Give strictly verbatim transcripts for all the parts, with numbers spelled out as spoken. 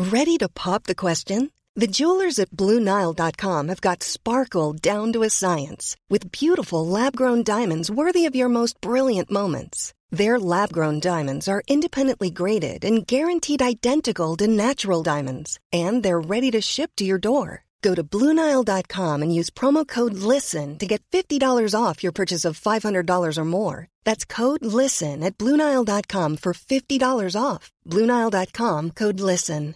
Ready to pop the question? The jewelers at Blue Nile dot com have got sparkle down to a science with beautiful lab-grown diamonds worthy of your most brilliant moments. Their lab-grown diamonds are independently graded and guaranteed identical to natural diamonds, and they're ready to ship to your door. Go to Blue Nile dot com and use promo code LISTEN to get fifty dollars off your purchase of five hundred dollars or more. That's code LISTEN at Blue Nile dot com for fifty dollars off. Blue Nile dot com, code LISTEN.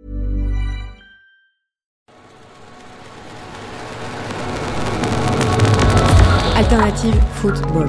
Alternative Football.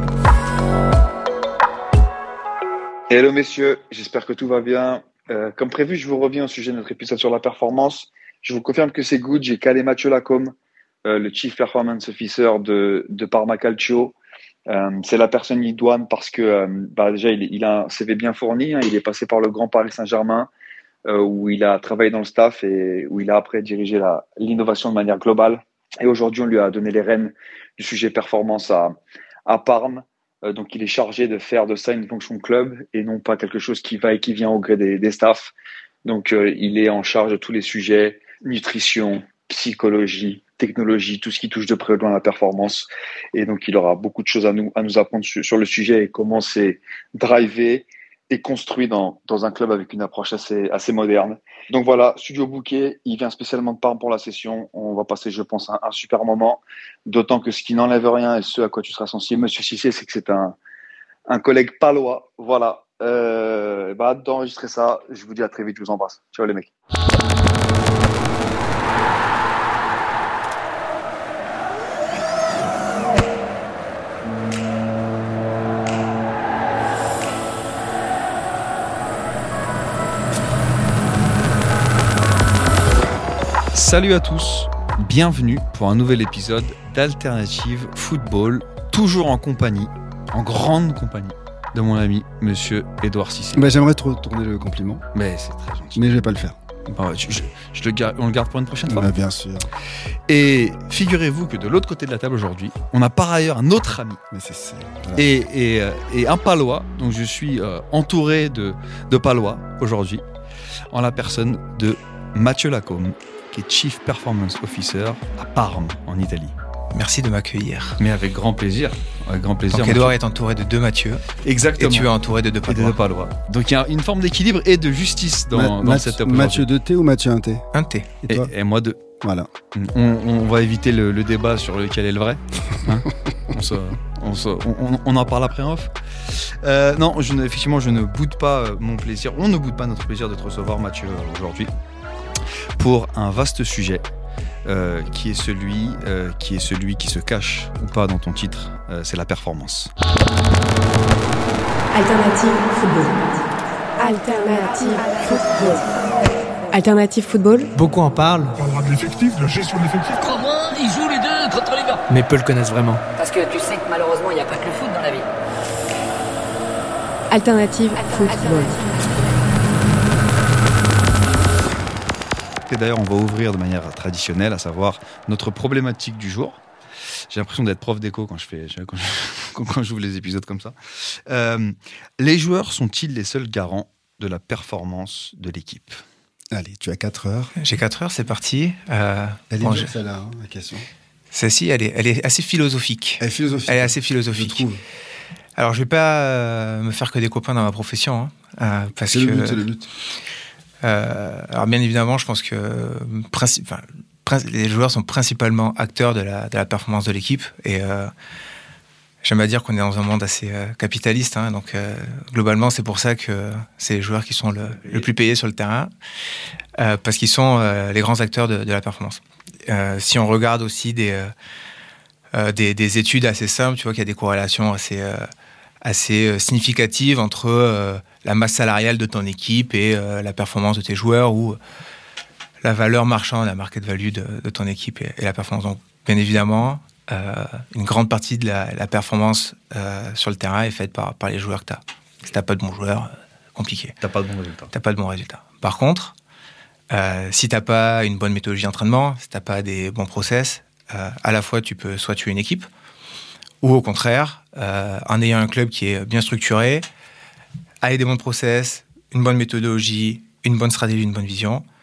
Hello messieurs, j'espère que tout va bien. Euh, comme prévu, je vous reviens au sujet de notre épisode sur la performance. Je vous confirme que c'est good. J'ai calé Mathieu Lacombe, euh, le Chief Performance Officer de, de Parma Calcio. Euh, c'est la personne idoine parce que euh, bah déjà il, il a un C V bien fourni. Hein. Il est passé par le Grand Paris Saint-Germain euh, où il a travaillé dans le staff et où il a après dirigé la, l'innovation de manière globale. Et aujourd'hui, on lui a donné les rênes du sujet performance à, à Parme. Euh, donc, il est chargé de faire de ça une fonction club et non pas quelque chose qui va et qui vient au gré des, des staffs. Donc, euh, il est en charge de tous les sujets, nutrition, psychologie, technologie, tout ce qui touche de près ou de loin à la performance. Et donc, il aura beaucoup de choses à nous, à nous apprendre sur, sur le sujet et comment c'est drivé et construit dans, dans un club avec une approche assez, assez moderne. Donc voilà, Studio Bouquet, il vient spécialement de Parme pour la session. On va passer, je pense, un, un super moment. D'autant que ce qui n'enlève rien et ce à quoi tu seras sensible, Monsieur Cissé, c'est que c'est un, un collègue palois. Voilà. Euh, bah, hâte d'enregistrer ça. Je vous dis à très vite, je vous embrasse. Ciao les mecs. Salut à tous, bienvenue pour un nouvel épisode d'Alternative Football, toujours en compagnie, en grande compagnie de mon ami Monsieur Edouard Cissé. Bah, j'aimerais te retourner le compliment. Mais c'est très gentil. Mais je vais pas le faire. Bon, je, je, je le garde, on le garde pour une prochaine fois. Bah, bien sûr. Et figurez-vous que de l'autre côté de la table aujourd'hui, on a par ailleurs un autre ami. Mais c'est, c'est... Voilà. Et, et, et un Palois, donc je suis euh, entouré de, de Palois aujourd'hui, en la personne de Mathieu Lacombe, qui est Chief Performance Officer à Parme, en Italie. Merci de m'accueillir. Mais avec grand plaisir. Avec grand plaisir. Donc Edouard est entouré de deux Mathieu. Exactement. Et tu es entouré de deux Palois. Et de deux Palois. Donc il y a une forme d'équilibre et de justice dans, Ma- dans Math- cette Mathieu de T ou Mathieu un T? Un T. Et, et, toi et moi deux. Voilà. On, on va éviter le, le débat sur lequel est le vrai. Hein on, se, on, se, on, on en parle après en off. Euh, non, je ne, effectivement, je ne boude pas mon plaisir. On ne boude pas notre plaisir de te recevoir, Mathieu, aujourd'hui, pour un vaste sujet. Euh, qui est celui euh, qui est celui qui se cache ou pas dans ton titre, euh, c'est la performance. Alternative Football. Alternative Football. Alternative Football. Beaucoup en parlent. On parlera de l'effectif, de la gestion de l'effectif. Crois-moi, ils jouent les deux contre les gars. Mais peu le connaissent vraiment. Parce que tu sais que malheureusement, il n'y a pas que le foot dans la vie. Alternative Football. Et d'ailleurs, on va ouvrir de manière traditionnelle, à savoir notre problématique du jour. J'ai l'impression d'être prof d'éco quand je fais, quand, je, quand j'ouvre les épisodes comme ça. Euh, les joueurs sont-ils les seuls garants de la performance de l'équipe ? Allez, tu as quatre heures. J'ai quatre heures, c'est parti. Euh, Elle est bon, dure, je... celle-là, hein, la question. Celle-ci, elle est, elle est assez philosophique. Elle est philosophique. Elle est assez philosophique. Je trouve. Alors, je vais pas euh, me faire que des copains dans ma profession, hein, euh, parce c'est que. le but, c'est le but. Euh, alors bien évidemment, je pense que princi- enfin, princi- les joueurs sont principalement acteurs de la, de la performance de l'équipe. Et euh, j'aime à dire qu'on est dans un monde assez euh, capitaliste. Hein, donc euh, globalement, c'est pour ça que c'est les joueurs qui sont le, le plus payés sur le terrain, euh, parce qu'ils sont euh, les grands acteurs de, de la performance. Euh, si on regarde aussi des, euh, euh, des, des études assez simples, tu vois qu'il y a des corrélations assez... Euh, assez significative entre euh, la masse salariale de ton équipe et euh, la performance de tes joueurs, ou la valeur marchande, la market value de, de ton équipe et, et la performance. Donc, bien évidemment, euh, une grande partie de la, la performance euh, sur le terrain est faite par, par les joueurs que tu as. Si tu n'as pas de bons joueurs, compliqué. Tu n'as pas de bons résultats. Tu n'as pas de bons résultats. Par contre, euh, si tu n'as pas une bonne méthodologie d'entraînement, si tu n'as pas des bons process, euh, à la fois tu peux soit tuer une équipe, ou au contraire, euh, en ayant un club qui est bien structuré, avec des bons process, une bonne méthodologie, une bonne stratégie, une bonne vision,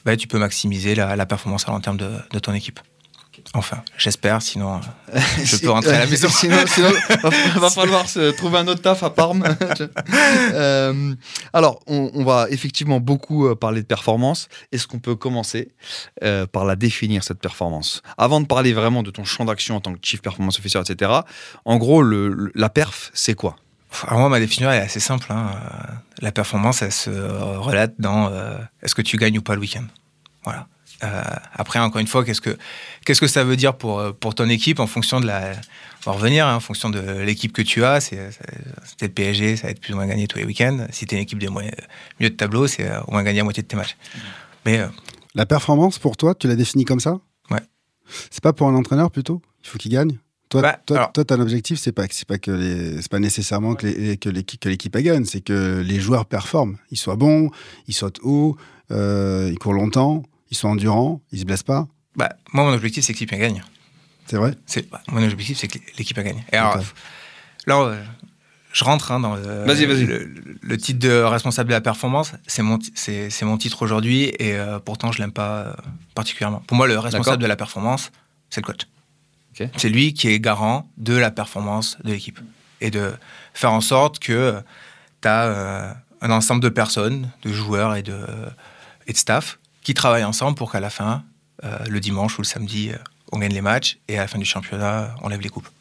bah, tu peux maximiser la, la performance à long terme de, de ton équipe. Enfin, j'espère, sinon euh, je peux rentrer à la maison. sinon, sinon va, va falloir se trouver un autre taf à Parme. euh, alors, on, on va effectivement beaucoup parler de performance. Est-ce qu'on peut commencer euh, par la définir, cette performance ? Avant de parler vraiment de ton champ d'action en tant que Chief Performance Officer, et cetera, en gros, le, le, la perf, c'est quoi ? Alors moi, ma définition, elle est assez simple. Hein. La performance, elle se relate dans euh, est-ce que tu gagnes ou pas le week-end. Voilà. Euh, après, encore une fois, qu'est-ce que, qu'est-ce que ça veut dire pour, pour ton équipe en fonction de la... On va revenir, hein, en fonction de l'équipe que tu as. C'est, c'est, c'est le P S G, ça va être plus ou moins gagné tous les week-ends. Si tu es une équipe de moyen, milieu de tableau, c'est au moins gagné à moitié de tes matchs. Mais, euh, La performance, pour toi, tu l'as définie comme ça ? Ouais. C'est pas pour un entraîneur, plutôt ? Il faut qu'il gagne ? Toi, bah, toi, alors... toi, ton objectif, c'est pas, c'est pas que les, c'est pas nécessairement que, les, que, l'équipe, que l'équipe gagne, c'est que les joueurs performent. Ils soient bons, ils sautent haut, euh, ils courent longtemps, ils sont endurants, ils se blessent pas. Bah, moi, mon objectif, c'est que l'équipe gagne. C'est vrai ? C'est, bah, mon objectif, c'est que l'équipe gagne. Et alors, okay. là, euh, je rentre hein, dans le, vas-y, vas-y. Le, le titre de responsable de la performance. C'est mon, c'est, c'est mon titre aujourd'hui et euh, pourtant, je l'aime pas euh, particulièrement. Pour moi, le responsable D'accord. de la performance, c'est le coach. Okay. C'est lui qui est garant de la performance de l'équipe et de faire en sorte que tu as euh, un ensemble de personnes, de joueurs et de, et de staff qui travaillent ensemble pour qu'à la fin, euh, le dimanche ou le samedi, euh, on gagne les matchs et à la fin du championnat, on lève les coupes.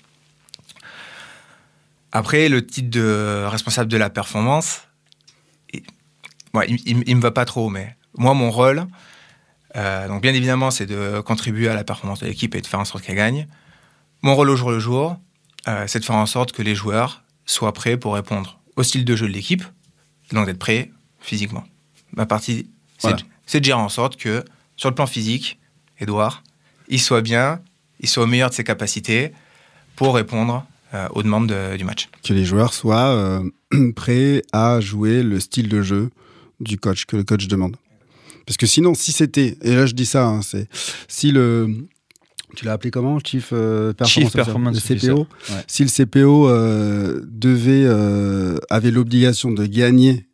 Après, le titre de responsable de la performance, il, ouais, il, il, il me va pas trop, mais moi, mon rôle, euh, donc bien évidemment, c'est de contribuer à la performance de l'équipe et de faire en sorte qu'elle gagne. Mon rôle au jour le jour, euh, c'est de faire en sorte que les joueurs soient prêts pour répondre au style de jeu de l'équipe, donc d'être prêts physiquement. Ma partie, c'est, voilà. de, c'est de gérer en sorte que, sur le plan physique, Edouard, il soit bien, il soit au meilleur de ses capacités pour répondre euh, aux demandes de, du match. Que les joueurs soient euh, prêts à jouer le style de jeu du coach, que le coach demande. Parce que sinon, si c'était, et là je dis ça, hein, c'est si le... Tu l'as appelé comment, Chief euh, Performance, Chief Performance le C P O. Ouais. Si le C P O euh, devait, euh, avait l'obligation de gagner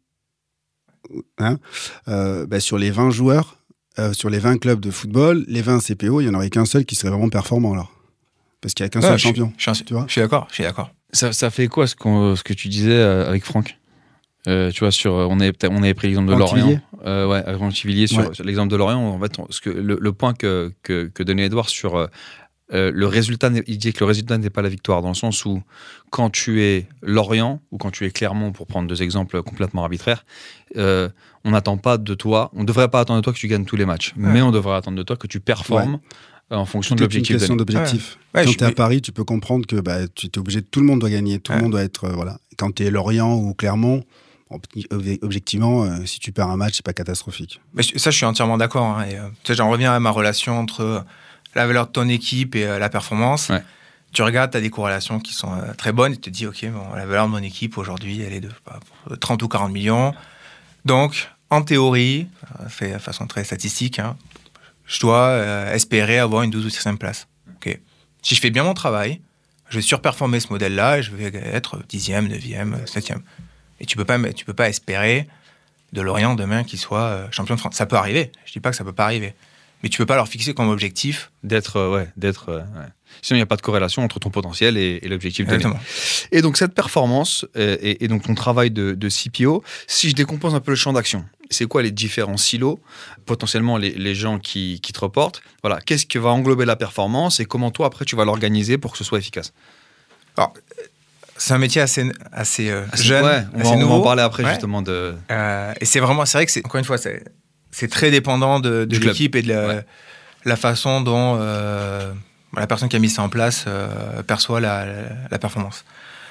hein, euh, bah, sur les vingt joueurs, euh, sur les vingt clubs de football, les vingt C P O, il n'y en aurait qu'un seul qui serait vraiment performant alors. Parce qu'il n'y a qu'un ouais, seul je champion. Suis, je, suis, tu vois je suis d'accord, je suis d'accord. Ça, ça fait quoi ce, qu'on, ce que tu disais avec Franck ? Euh, tu vois, sur, on, avait, on avait pris l'exemple de Lorient. Euh, ouais, avec Ranchivillier, sur, ouais. sur l'exemple de Lorient. En fait, on, ce que, le, le point que, que, que donnait Edouard sur euh, le résultat, il dit que le résultat n'est pas la victoire, dans le sens où quand tu es Lorient ou quand tu es Clermont, pour prendre deux exemples complètement arbitraires, euh, on n'attend pas de toi, on ne devrait pas attendre de toi que tu gagnes tous les matchs, ouais. mais on devrait attendre de toi que tu performes. Ouais. En fonction Tout de l'objectif. C'est une question d'objectif. Ouais. Ouais, quand tu es à Paris, tu peux comprendre que bah, tu es obligé, tout le monde doit gagner, tout ouais. le monde doit être. Euh, voilà. Quand tu es Lorient ou Clermont, objectivement, euh, si tu perds un match, c'est pas catastrophique. Mais ça, je suis entièrement d'accord. Hein, et, euh, tu sais, j'en reviens à ma relation entre la valeur de ton équipe et euh, la performance. Ouais. Tu regardes, tu as des corrélations qui sont euh, très bonnes et tu te dis, OK, bon, la valeur de mon équipe aujourd'hui, elle est de bah, trente ou quarante millions. Donc, en théorie, euh, fait de façon très statistique, hein, je dois euh, espérer avoir une douze ou treizième place. Okay. Si je fais bien mon travail, je vais surperformer ce modèle-là et je vais être dixième, neuvième, septième. Et tu peux pas, tu peux pas espérer de Lorient demain qu'il soit euh, champion de France. Ça peut arriver. Je dis pas que ça peut pas arriver. Mais tu peux pas leur fixer comme objectif d'être, euh, ouais, d'être. Euh, ouais. Sinon, il n'y a pas de corrélation entre ton potentiel et, et l'objectif donné. Exactement. Et donc cette performance euh, et, et donc ton travail de, de C P O, si je décompose un peu le champ d'action, c'est quoi les différents silos, potentiellement les, les gens qui, qui te reportent. Voilà, qu'est-ce qui va englober la performance et comment toi après tu vas l'organiser pour que ce soit efficace. Alors, c'est un métier assez, assez, euh, assez jeune, ouais, on assez va, nouveau. On va en parler après ouais. justement de. Euh, et c'est vraiment, c'est vrai que c'est encore une fois, c'est, c'est très dépendant de, de l'équipe et de la, ouais. la façon dont euh, la personne qui a mis ça en place euh, perçoit la, la, la performance.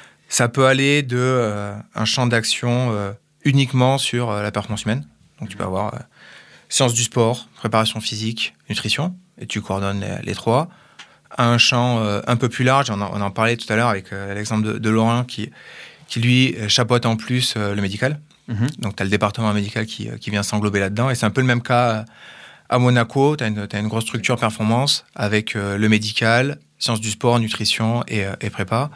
Ça peut aller de euh, un champ d'action euh, uniquement sur euh, la performance humaine. Donc tu peux avoir euh, sciences du sport, préparation physique, nutrition, et tu coordonnes les, les trois. À un champ euh, un peu plus large, on en, on en parlait tout à l'heure avec euh, l'exemple de, de Laurent qui, qui lui chapeaute en plus euh, le médical. Mm-hmm. Donc tu as le département médical qui, qui vient s'englober là-dedans. Et c'est un peu le même cas à Monaco. Tu as une, t'as une grosse structure performance avec euh, le médical, sciences du sport, nutrition et, euh, et prépa.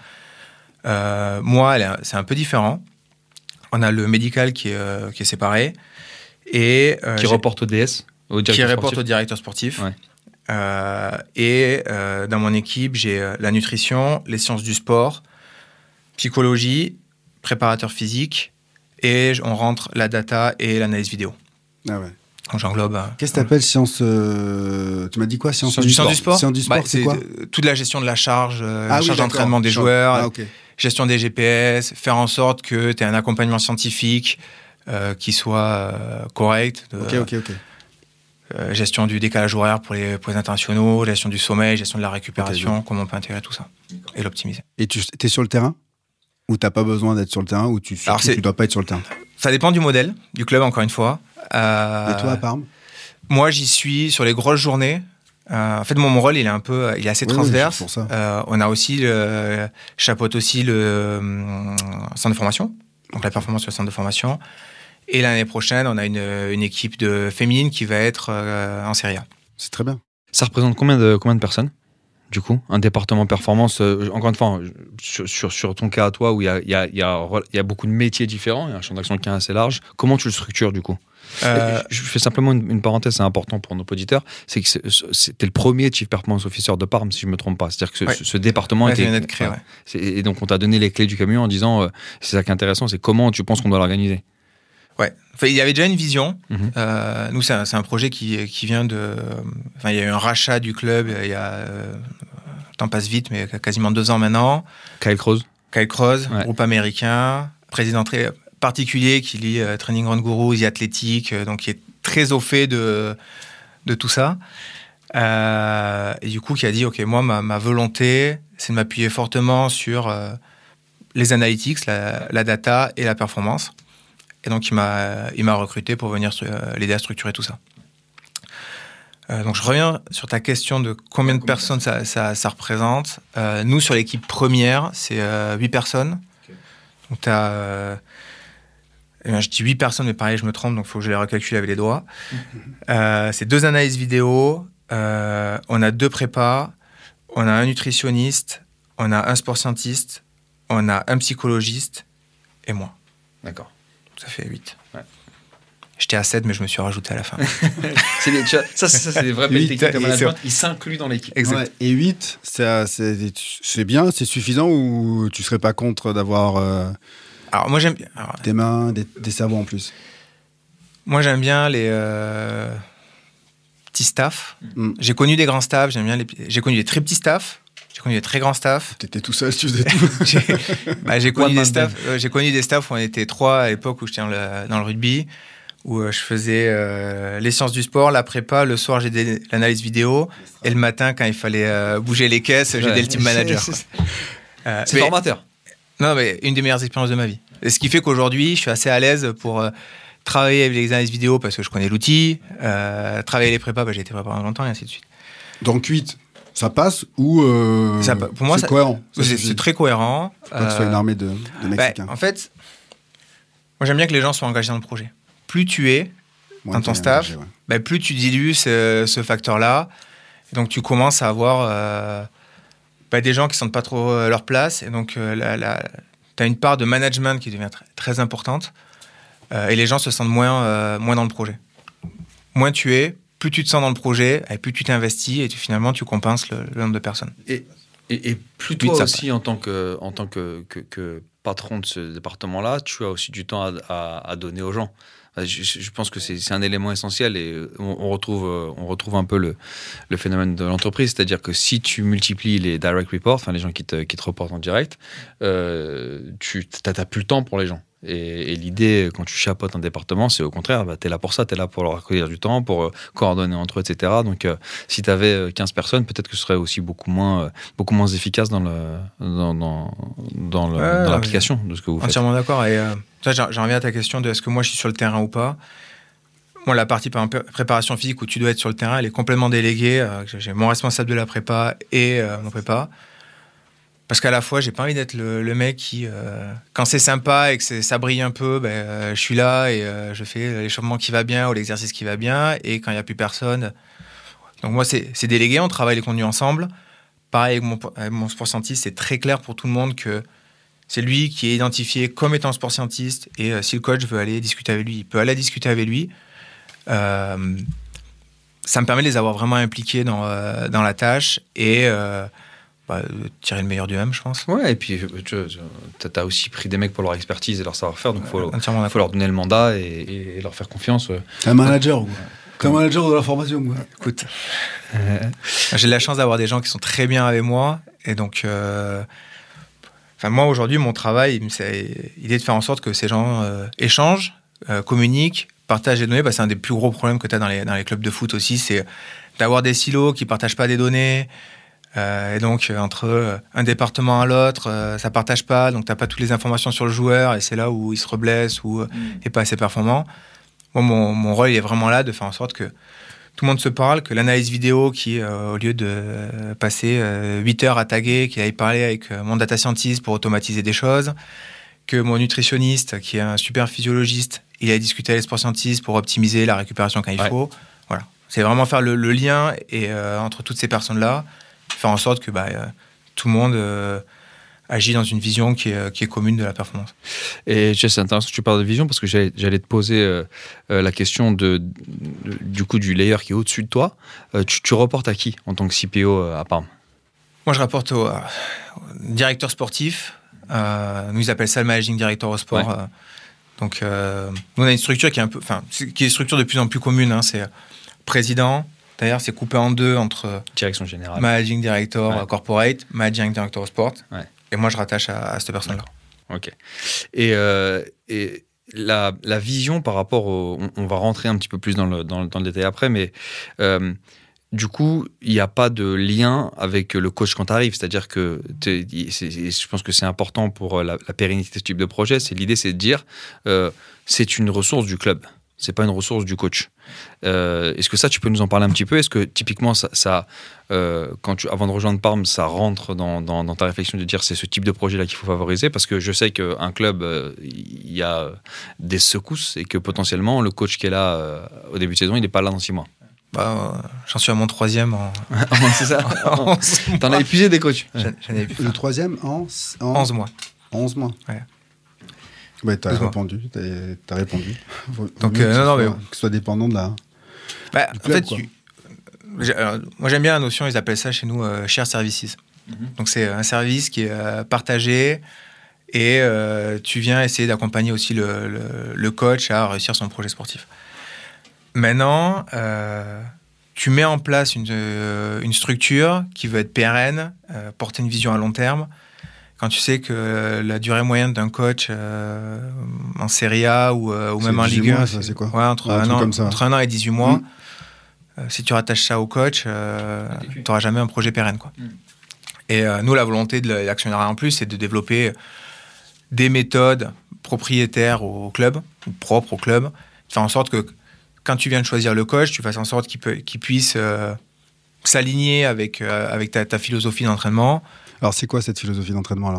Euh, moi, elle est, c'est un peu différent. On a le médical qui est, euh, qui est séparé. Et, euh, qui reporte au D S. au qui reporte sportif. au directeur sportif. Ouais. Euh, et euh, dans mon équipe, j'ai euh, la nutrition, les sciences du sport, psychologie, préparateur physique, et on rentre la data et l'analyse vidéo. Ah ouais. Donc j'englobe. Euh, Qu'est-ce que t'appelles science euh, Tu m'as dit quoi? Science, sciences du, du, sport. du sport. Science du sport, bah, c'est quoi? euh, toute la gestion de la charge, euh, Ah la oui, charge d'accord. d'entraînement des Genre. joueurs, Ah, ok. gestion des G P S, faire en sorte que tu aies un accompagnement scientifique euh, qui soit euh, correct. De, Ok, ok, ok. Euh, gestion du décalage horaire pour les, pour les internationaux, gestion du sommeil, gestion de la récupération, Okay, comment on peut intégrer tout ça et l'optimiser. Et tu es sur le terrain? Ou t'as pas besoin d'être sur le terrain? Ou tu, Alors, surtout, tu dois pas être sur le terrain? Ça dépend du modèle, du club, encore une fois. Euh, Et toi, à Parme? Moi, j'y suis sur les grosses journées. Euh, en fait, mon, mon rôle, il est un peu, il est assez Oui, transverse. oui, pour ça. Euh, on a aussi, le, chapeaute aussi le euh, centre de formation, donc la performance sur le centre de formation. Et l'année prochaine, on a une, une équipe de féminine qui va être euh, en Serie A. C'est très bien. Ça représente combien de, combien de personnes, du coup? Un département performance, euh, encore une fois, sur, sur, sur ton cas à toi, où il y a, y, a, y, a, y a beaucoup de métiers différents, il y a un champ d'action qui est assez large, comment tu le structures, du coup? Euh, Je fais simplement une, une parenthèse, c'est important pour nos auditeurs, c'est que c'est, c'était le premier Chief Performance Officer de Parme, si je ne me trompe pas. C'est-à-dire que ce, ouais. ce, ce département ouais, était... Créé, ouais. c'est, et donc on t'a donné les clés du camion en disant, euh, c'est ça qui est intéressant, c'est comment tu penses qu'on doit l'organiser. Ouais, enfin, il y avait déjà une vision. Mm-hmm. Euh, nous, c'est un, c'est un projet qui, qui vient de... Enfin, il y a eu un rachat du club il y a... Euh, le temps passe vite, mais quasiment deux ans maintenant. Kyle Croze. Kyle Croze, ouais. Groupe américain, président très particulier qui lit euh, Training Ground Guru, The Athletic, euh, donc qui est très au fait de, de tout ça. Euh, et du coup, qui a dit, OK, moi, ma, ma volonté, c'est de m'appuyer fortement sur euh, les analytics, la, la data et la performance. Et donc, il m'a, il m'a recruté pour venir euh, l'aider à structurer tout ça. Euh, donc, je reviens sur ta question de combien de personnes ça, ça, ça représente. Euh, nous, sur l'équipe première, c'est euh, huit personnes. Okay. Donc, tu as... Euh, je dis huit personnes, mais pareil, je me trompe, donc il faut que je les recalcule avec les doigts. euh, c'est deux analyses vidéo, euh, on a deux prépas, on a un nutritionniste, on a un sport scientiste, on a un psychologiste et moi. D'accord. Ça fait huit. Ouais. J'étais à sept, mais je me suis rajouté à la fin. c'est des, tu vois, ça, ça, c'est des vraies belles techniques de management. Ils s'incluent dans l'équipe. Ouais, et huit, c'est, c'est, c'est bien, c'est suffisant, ou tu ne serais pas contre d'avoir euh, alors, moi, j'aime bien, alors, des mains, des, des cerveaux en plus? Moi, j'aime bien les euh, petits staffs. Mm. J'ai connu des grands staffs, j'aime bien les, j'ai connu des très petits staffs. J'ai connu des très grands staffs. T'étais tout seul, tu faisais tout. j'ai, bah, j'ai, connu des staffs, euh, j'ai connu des staffs où on était trois à l'époque où j'étais dans le, dans le rugby, où euh, je faisais euh, les sciences du sport, la prépa, le soir j'ai des, l'analyse vidéo, et le matin quand il fallait euh, bouger les caisses, ouais. J'étais le team manager. C'est, euh, c'est formateur. Non, mais une des meilleures expériences de ma vie. Et ce qui fait qu'aujourd'hui, je suis assez à l'aise pour euh, travailler avec les analyses vidéo parce que je connais l'outil, euh, travailler les prépas, bah, j'ai été préparé longtemps et ainsi de suite. Donc huit, ça passe ou euh, ça, pour moi, c'est ça, cohérent? Ça, c'est, c'est très cohérent. Faut pas que ce soit une armée de, de Mexicains. Bah, en fait, moi j'aime bien que les gens soient engagés dans le projet. Plus tu es ouais, dans ton staff, engagé, ouais. bah, plus tu dilues ce, ce facteur-là. Et donc tu commences à avoir euh, bah, des gens qui ne sentent pas trop euh, leur place. Et donc euh, la, la, tu as une part de management qui devient très, très importante. Euh, et les gens se sentent moins, euh, moins dans le projet. Moins tu es, plus tu te sens dans le projet, et plus tu t'investis et tu, finalement tu compenses le, le nombre de personnes. Et, et, et plus toi oui, aussi, en tant, que, en tant que, que, que patron de ce département-là, tu as aussi du temps à, à, à donner aux gens. Je, je pense que c'est, c'est un élément essentiel et on, on, retrouve, on retrouve un peu le, le phénomène de l'entreprise, c'est-à-dire que si tu multiplies les direct reports, enfin les gens qui te, qui te reportent en direct, euh, tu n'as plus le temps pour les gens. Et, et l'idée, quand tu chapeautes un département, c'est au contraire, bah, tu es là pour ça, tu es là pour leur accueillir du temps, pour euh, coordonner entre eux, et cetera. Donc, euh, si tu avais quinze personnes, peut-être que ce serait aussi beaucoup moins, euh, beaucoup moins efficace dans, le, dans, dans, dans, le, ouais, dans l'application de ce que vous faites. Entièrement d'accord. Et euh, ça, j'en reviens à ta question de est-ce que moi je suis sur le terrain ou pas. Moi, la partie par exemple, préparation physique où tu dois être sur le terrain, elle est complètement déléguée. Euh, j'ai mon responsable de la prépa et euh, mon prépa. Parce qu'à la fois, j'ai pas envie d'être le, le mec qui, euh, quand c'est sympa et que c'est, ça brille un peu, ben, euh, je suis là et euh, je fais l'échauffement qui va bien ou l'exercice qui va bien. Et quand il n'y a plus personne. Donc, moi, c'est, c'est délégué, on travaille les contenus ensemble. Pareil, avec mon, avec mon sport scientiste, c'est très clair pour tout le monde que c'est lui qui est identifié comme étant sport scientiste. Et euh, si le coach veut aller discuter avec lui, il peut aller discuter avec lui. Euh, ça me permet de les avoir vraiment impliqués dans, euh, dans la tâche et euh, bah, de tirer le meilleur d'eux-mêmes, je pense. Ouais, et puis tu as aussi pris des mecs pour leur expertise et leur savoir-faire, donc il faut, Entièrement faut leur donner le mandat et, et leur faire confiance. Un manager, quoi. Comme manager de la formation, quoi. Écoute, euh, j'ai de la chance d'avoir des gens qui sont très bien avec moi et donc... Euh, Enfin, moi, aujourd'hui, mon travail, c'est, il est de faire en sorte que ces gens euh, échangent, euh, communiquent, partagent les données. Bah, c'est un des plus gros problèmes que tu as dans les, dans les clubs de foot aussi, c'est d'avoir des silos qui ne partagent pas des données. Euh, et donc, entre euh, un département à l'autre, euh, ça ne partage pas. Donc, tu n'as pas toutes les informations sur le joueur et c'est là où il se reblesse ou n'est mmh. pas assez performant. Moi, mon, mon rôle, il est vraiment là de faire en sorte que tout le monde se parle, que l'analyse vidéo qui, euh, au lieu de euh, passer euh, huit heures à taguer, qu'il aille parler avec euh, mon data scientist pour automatiser des choses, que mon nutritionniste, qui est un super physiologiste, il aille discuter avec les sport scientists pour optimiser la récupération quand il ouais. faut. Voilà. C'est vraiment faire le, le lien et, euh, entre toutes ces personnes-là, faire en sorte que bah, euh, tout le monde... Euh, agit dans une vision qui est, qui est commune de la performance. Et c'est intéressant que tu parles de vision parce que j'allais, j'allais te poser euh, euh, la question de, de, du coup du layer qui est au-dessus de toi. Euh, tu, tu reportes à qui en tant que C P O à Parme ? Moi, je rapporte au, euh, au directeur sportif. Euh, nous, ils appellent ça le managing director au sport. Ouais. Euh, donc, euh, nous, on a une structure qui est un peu, enfin, qui est une structure de plus en plus commune. Hein, c'est président. D'ailleurs, c'est coupé en deux entre direction générale, managing director ouais. corporate, managing director sport. Ouais. Et moi, je rattache à, à cette personne-là. Ok. Et, euh, et la, la vision par rapport au... On, on va rentrer un petit peu plus dans le, dans, dans le détail après, mais euh, du coup, il n'y a pas de lien avec le coach quand tu arrives. C'est-à-dire que c'est, je pense que c'est important pour la, la pérennité de ce type de projet. C'est, l'idée, c'est de dire euh, c'est une ressource du club. C'est pas une ressource du coach. Euh, est-ce que ça, tu peux nous en parler un petit peu ? Est-ce que typiquement, ça, ça euh, quand tu, avant de rejoindre Parme, ça rentre dans, dans, dans ta réflexion de dire c'est ce type de projet-là qu'il faut favoriser ? Parce que je sais qu'un club, il euh, y a des secousses et que potentiellement, le coach qui est là euh, au début de saison, il n'est pas là dans six mois. Bah, euh, j'en suis à mon troisième en... c'est ça. en, T'en as épuisé des coachs. J'en, j'en ai épuisé. Le troisième en, en... onze mois. onze mois. Ouais. Ouais, t'as répondu, t'as, t'as répondu. Faut, Donc, euh, non, non, mais... Que ce soit dépendant de la... Bah, du club, en fait, tu... Alors, moi, j'aime bien la notion, ils appellent ça chez nous euh, shared services. Mm-hmm. Donc, c'est un service qui est euh, partagé et euh, tu viens essayer d'accompagner aussi le, le, le coach à réussir son projet sportif. Maintenant, euh, tu mets en place une, euh, une structure qui veut être pérenne, euh, porter une vision à long terme. Quand tu sais que la durée moyenne d'un coach euh, en Serie A ou, euh, ou même en Ligue un, c'est, c'est quoi ouais, entre, ouais, un an, ça. entre un an et dix-huit mois, mmh. euh, si tu rattaches ça au coach, euh, tu n'auras jamais un projet pérenne, quoi. Mmh. Et euh, nous, la volonté de l'actionnariat en plus, c'est de développer des méthodes propriétaires au club, ou propres au club, de faire en sorte que quand tu viens de choisir le coach, tu fasses en sorte qu'il, peut, qu'il puisse euh, s'aligner avec, euh, avec ta, ta philosophie d'entraînement. Alors, c'est quoi cette philosophie d'entraînement, alors ?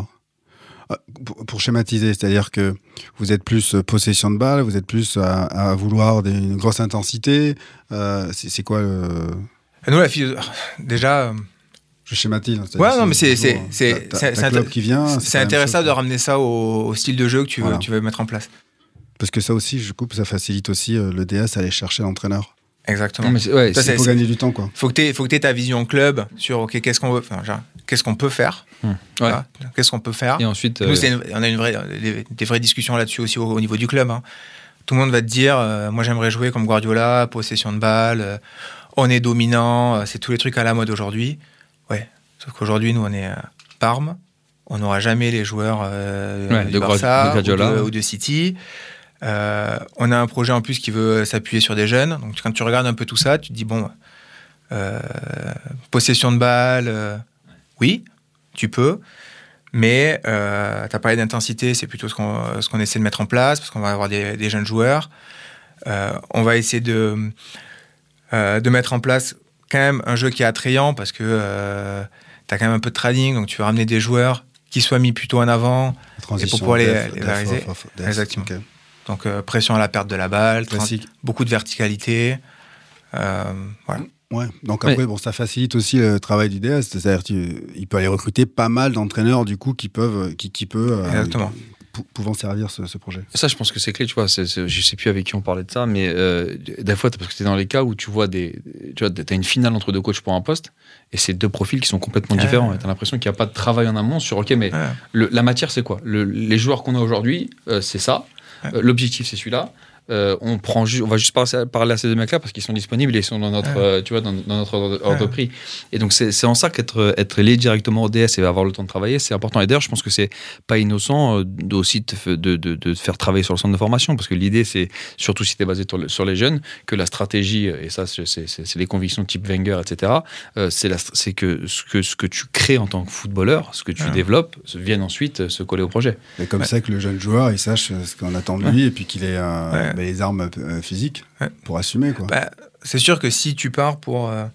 pour, pour schématiser, c'est-à-dire que vous êtes plus possession de balle, vous êtes plus à, à vouloir des, une grosse intensité. Euh, c'est, c'est quoi le... Nous, la philosophie... Déjà... Euh... Je schématise. Ouais, non, mais c'est, c'est, c'est, ta, c'est, ta club c'est, qui vient, c'est, c'est intéressant de ramener ça au, au style de jeu que tu veux, voilà. tu veux mettre en place. Parce que ça aussi, je coupe, ça facilite aussi euh, le D S à aller chercher l'entraîneur. Exactement. Non, mais c'est, ouais, il faut gagner du temps, quoi. Faut que t'aies, faut que t'aies ta vision club sur ok, qu'est-ce qu'on veut, enfin, genre, qu'est-ce qu'on peut faire, mmh. ouais. voilà, qu'est-ce qu'on peut faire. Et ensuite, nous, euh... c'est une, on a une vraie, des, des vraies discussions là-dessus aussi au, au niveau du club. Hein. Tout le monde va te dire, euh, moi j'aimerais jouer comme Guardiola, possession de balle, euh, on est dominant, euh, c'est tous les trucs à la mode aujourd'hui. Ouais. Sauf qu'aujourd'hui, nous, on est à Parme, on n'aura jamais les joueurs euh, ouais, du de Barça de ou, de, ou de City. Euh, on a un projet en plus qui veut s'appuyer sur des jeunes. Donc, quand tu regardes un peu tout ça, tu te dis, bon, euh, possession de balle, euh, oui, tu peux. Mais euh, tu as parlé d'intensité, c'est plutôt ce qu'on, ce qu'on essaie de mettre en place, parce qu'on va avoir des, des jeunes joueurs. Euh, on va essayer de, euh, de mettre en place quand même un jeu qui est attrayant, parce que euh, tu as quand même un peu de trading, donc tu veux ramener des joueurs qui soient mis plutôt en avant, et pour pouvoir les, les valoriser. Exactement. Okay. Donc, euh, pression à la perte de la balle, trente, beaucoup de verticalité. Euh, voilà. Ouais, donc après, ouais. bon, ça facilite aussi le travail du D S. C'est-à-dire qu'il peut aller recruter pas mal d'entraîneurs, du coup, qui peuvent. Qui, qui peut, Exactement. pou- pouvant servir ce, ce projet. Ça, je pense que c'est clé, tu vois. C'est, c'est, je sais plus avec qui on parlait de ça, mais euh, des fois, parce que t'es dans les cas où tu vois des, tu vois, t'as une finale entre deux coachs pour un poste, et c'est deux profils qui sont complètement différents. Ouais. Et t'as l'impression qu'il n'y a pas de travail en amont sur, ok, mais ouais. le, la matière, c'est quoi? le, Les joueurs qu'on a aujourd'hui, euh, c'est ça. Ouais. Euh, l'objectif, c'est celui-là. Euh, on prend ju- on va juste parler, parler à ces deux mecs-là parce qu'ils sont disponibles et ils sont dans notre, ouais. euh, tu vois, dans, dans notre ordre, ordre de prix. Et donc c'est, c'est en ça qu'être être lié directement au D S et avoir le temps de travailler, c'est important. Et d'ailleurs, je pense que c'est pas innocent euh, de, aussi de, de, de, de faire travailler sur le centre de formation parce que l'idée, c'est surtout si tu es basé sur, le, sur les jeunes, que la stratégie et ça, c'est, c'est, c'est les convictions type Wenger, et cetera. Euh, c'est, la, c'est que ce que ce que tu crées en tant que footballeur, ce que tu ouais. développes, vienne ensuite se coller au projet. Et comme ouais. ça que le jeune joueur, il sache ce qu'on attend de lui ouais. et puis qu'il ait euh, ouais. bah, les armes euh, physiques ouais. pour assumer, quoi. Bah, c'est sûr que si tu pars pour euh,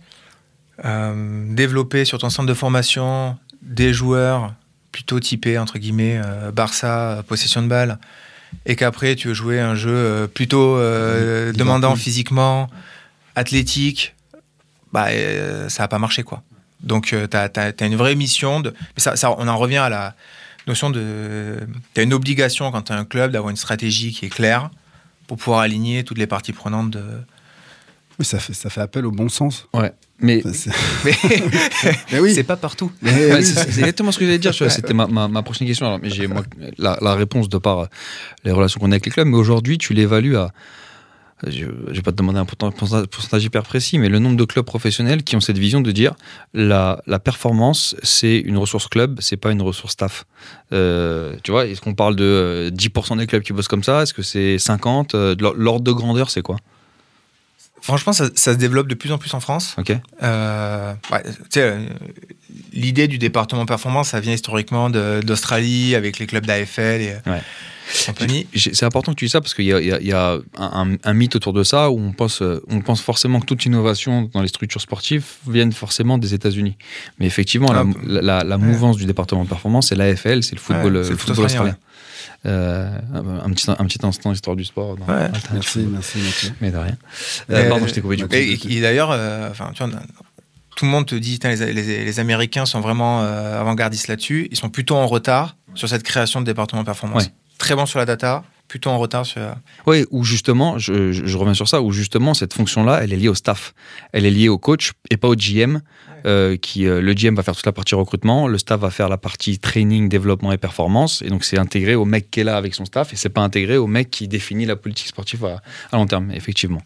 euh, développer sur ton centre de formation des joueurs plutôt typés, entre guillemets, euh, Barça, possession de balle, et qu'après tu veux jouer un jeu euh, plutôt euh, demandant physiquement, athlétique, bah, euh, ça va pas marcher, quoi. Donc euh, t'as, t'as, t'as une vraie mission de... Mais ça, ça, on en revient à la notion de... T'as une obligation quand t'as un club d'avoir une stratégie qui est claire pour pouvoir aligner toutes les parties prenantes de... Oui, ça fait, ça fait appel au bon sens. Ouais, mais... Enfin, c'est... mais... mais oui. C'est pas partout. Mais ouais, oui. c'est, c'est exactement ce que j'allais dire. Tu vois, c'était ma, ma, ma prochaine question. Alors, mais j'ai moi, la, la réponse de par les relations qu'on a avec les clubs. Mais aujourd'hui, tu l'évalues à... Je ne vais pas te demander un pourcentage hyper précis, mais le nombre de clubs professionnels qui ont cette vision de dire la, la performance, c'est une ressource club, c'est pas une ressource staff. Euh, tu vois, est-ce qu'on parle de dix pour cent des clubs qui bossent comme ça? Est-ce que c'est cinquante? L'ordre de grandeur, c'est quoi? Franchement, ça, ça se développe de plus en plus en France. Ok. Euh, ouais, tu sais, l'idée du département performance, ça vient historiquement de, d'Australie avec les clubs d'A F L et ouais. compagnie. C'est important que tu dis ça parce qu'il y a, il y a, il y a un, un mythe autour de ça où on pense, on pense forcément que toute innovation dans les structures sportives vienne forcément des États-Unis. Mais effectivement, ah, la, la, la ouais. mouvance du département de performance, c'est l'A F L, c'est le football, ouais, c'est le football, football australien. australien. Euh, un, petit, un petit instant histoire du sport. Dans ouais. Merci, merci, merci. Mais de rien. Euh, et, pardon, je t'ai coupé du coup. Et, et d'ailleurs, euh, enfin, tu vois, tout le monde te dit que les, les, les Américains sont vraiment euh, avant-gardistes là-dessus. Ils sont plutôt en retard sur cette création de département de performance. Ouais. Très bon sur la data, plutôt en retard sur... Oui, ou justement, je, je, je reviens sur ça, où justement cette fonction-là, elle est liée au staff. Elle est liée au coach et pas au G M. Euh, qui, euh, le G M va faire toute la partie recrutement, le staff va faire la partie training, développement et performance, et donc c'est intégré au mec qui est là avec son staff, et c'est pas intégré au mec qui définit la politique sportive à, à long terme, effectivement.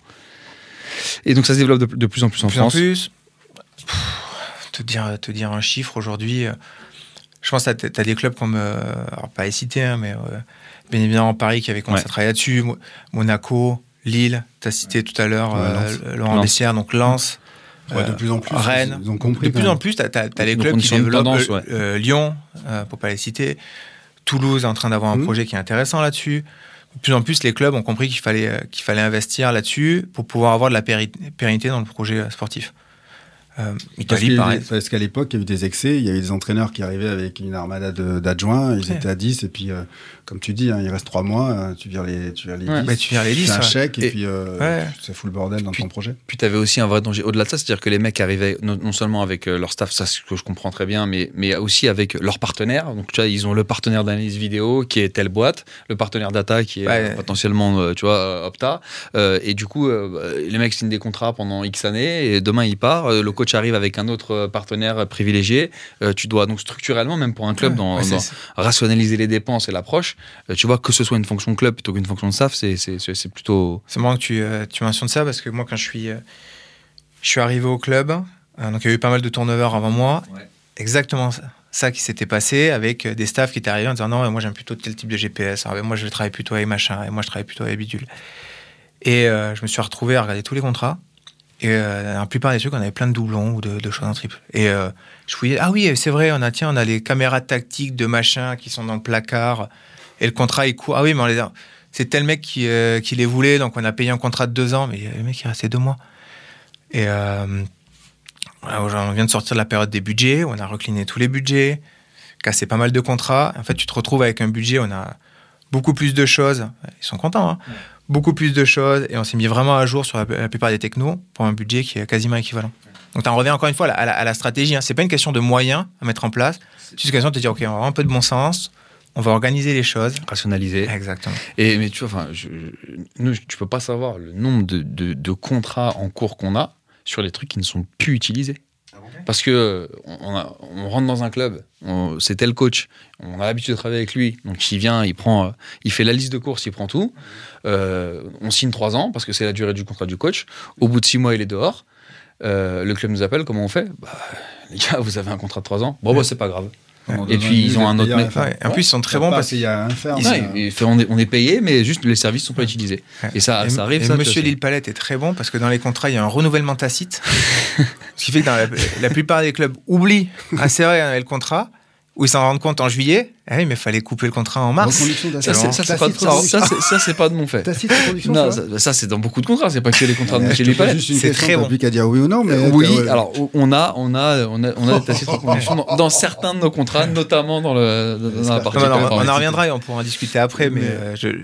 Et donc ça se développe de, de plus en plus en plus France. En plus, pff, te dire, te dire un chiffre aujourd'hui, euh, je pense que t'as, t'as des clubs comme, euh, alors pas les citer, hein, mais euh, bien évidemment Paris qui avait commencé ouais. à travailler là-dessus, Monaco, Lille, t'as cité tout à l'heure ouais, euh, Laurent Bessière, donc Lens. Ouais, de plus en plus, Rennes. Ils ont compris, de plus en plus, tu as les clubs qui développent. Tendance, ouais. euh, Lyon, euh, pour pas les citer. Toulouse est en train d'avoir un mmh. projet qui est intéressant là-dessus. De plus en plus, les clubs ont compris qu'il fallait, euh, qu'il fallait investir là-dessus pour pouvoir avoir de la péri- pérennité dans le projet sportif. Euh, Italie, parce, pareil. Parce qu'à l'époque, il y a eu des excès, il y avait des entraîneurs qui arrivaient avec une armada de, d'adjoints, ils ouais. étaient à dix, et puis, euh, comme tu dis, hein, il reste trois mois, tu vires les, tu vires les ouais, dix, bah, tu vires les dix, tu fais un ouais. chèque, et, et puis euh, ouais. ça fout le bordel dans puis, ton projet. Puis tu avais aussi un vrai danger au-delà de ça, c'est-à-dire que les mecs arrivaient non, non seulement avec euh, leur staff, ça c'est ce que je comprends très bien, mais, mais aussi avec leurs partenaires. Donc tu vois, ils ont le partenaire d'analyse vidéo qui est telle boîte, le partenaire data qui est ouais. euh, potentiellement, euh, tu vois, euh, Opta, euh, et du coup, euh, les mecs signent des contrats pendant X années, et demain il part, euh, le coach arrive avec un autre partenaire privilégié, euh, tu dois donc structurellement, même pour un club, ouais, dans, ouais, dans rationaliser les dépenses et l'approche, euh, tu vois, que ce soit une fonction club plutôt qu'une fonction de staff, c'est, c'est, c'est, c'est plutôt... C'est marrant que tu, euh, tu mentionnes ça, parce que moi, quand je suis, euh, je suis arrivé au club, euh, donc il y a eu pas mal de turnover avant moi, ouais. exactement ça, ça qui s'était passé, avec des staffs qui étaient arrivés en disant non, moi j'aime plutôt tel type de G P S, alors, moi je travaille plutôt avec machin, et moi je travaille plutôt avec bidule. Et euh, je me suis retrouvé à regarder tous les contrats, et euh, la plupart des trucs, on avait plein de doublons ou de, de choses en triple. Et euh, je fouillais, ah oui, c'est vrai, on a, tiens, on a les caméras tactiques de machin qui sont dans le placard, et le contrat, il court. Ah oui, mais on les a... c'est tel mec qui, euh, qui les voulait, donc on a payé un contrat de deux ans, mais le mec, il restait deux mois. Et euh, on vient de sortir de la période des budgets, où on a recliné tous les budgets, cassé pas mal de contrats. En fait, tu te retrouves avec un budget, on a beaucoup plus de choses. Ils sont contents, hein. Ouais. Beaucoup plus de choses, et on s'est mis vraiment à jour sur la, la plupart des technos pour un budget qui est quasiment équivalent. Donc, tu en reviens encore une fois à la, à la, à la stratégie. Hein. C'est pas une question de moyens à mettre en place, c'est juste une question de te dire, OK, on va avoir un peu de bon sens, on va organiser les choses. Rationaliser. Exactement. Et, mais tu vois, enfin, je, je, nous, tu peux pas savoir le nombre de, de, de contrats en cours qu'on a sur les trucs qui ne sont plus utilisés. Parce que on, a, on rentre dans un club, on, c'est tel coach, on a l'habitude de travailler avec lui, donc il vient, il prend, il fait la liste de courses, il prend tout. Euh, on signe trois ans parce que c'est la durée du contrat du coach. Au bout de six mois, il est dehors. Euh, le club nous appelle, comment on fait ? Bah, les gars, vous avez un contrat de trois ans. Bon, bah, c'est pas grave. Ouais. Et puis ils ont un autre mec. Ouais. En plus, ils sont très bons parce qu'il y a un faire. Ouais, fait, on, est, on est payé, mais juste les services sont pas utilisés. Ouais. Et ça, et ça arrive. Et ça, Monsieur Lille Palette est très bon parce que dans les contrats, il y a un renouvellement tacite, ce qui fait que dans la, la plupart des clubs oublient assez vrai le contrat. Où ils s'en rendent compte en juillet, eh oui, mais il fallait couper le contrat en mars. Ça, c'est, ça, c'est pas, ça, ça, c'est, ça, c'est pas de mon fait. Non, ça, ça, c'est dans beaucoup de contrats, c'est pas que les contrats de Michel Palais. C'est très bon. T'as plus qu'à dire oui ou non, mais. Oui, ouais. Alors, on a, on a, on a, on a des tacites reconduction dans, dans certains de nos contrats, notamment dans, le, dans la partie. Non, non, on en reviendra et on pourra en discuter après, mais euh, je,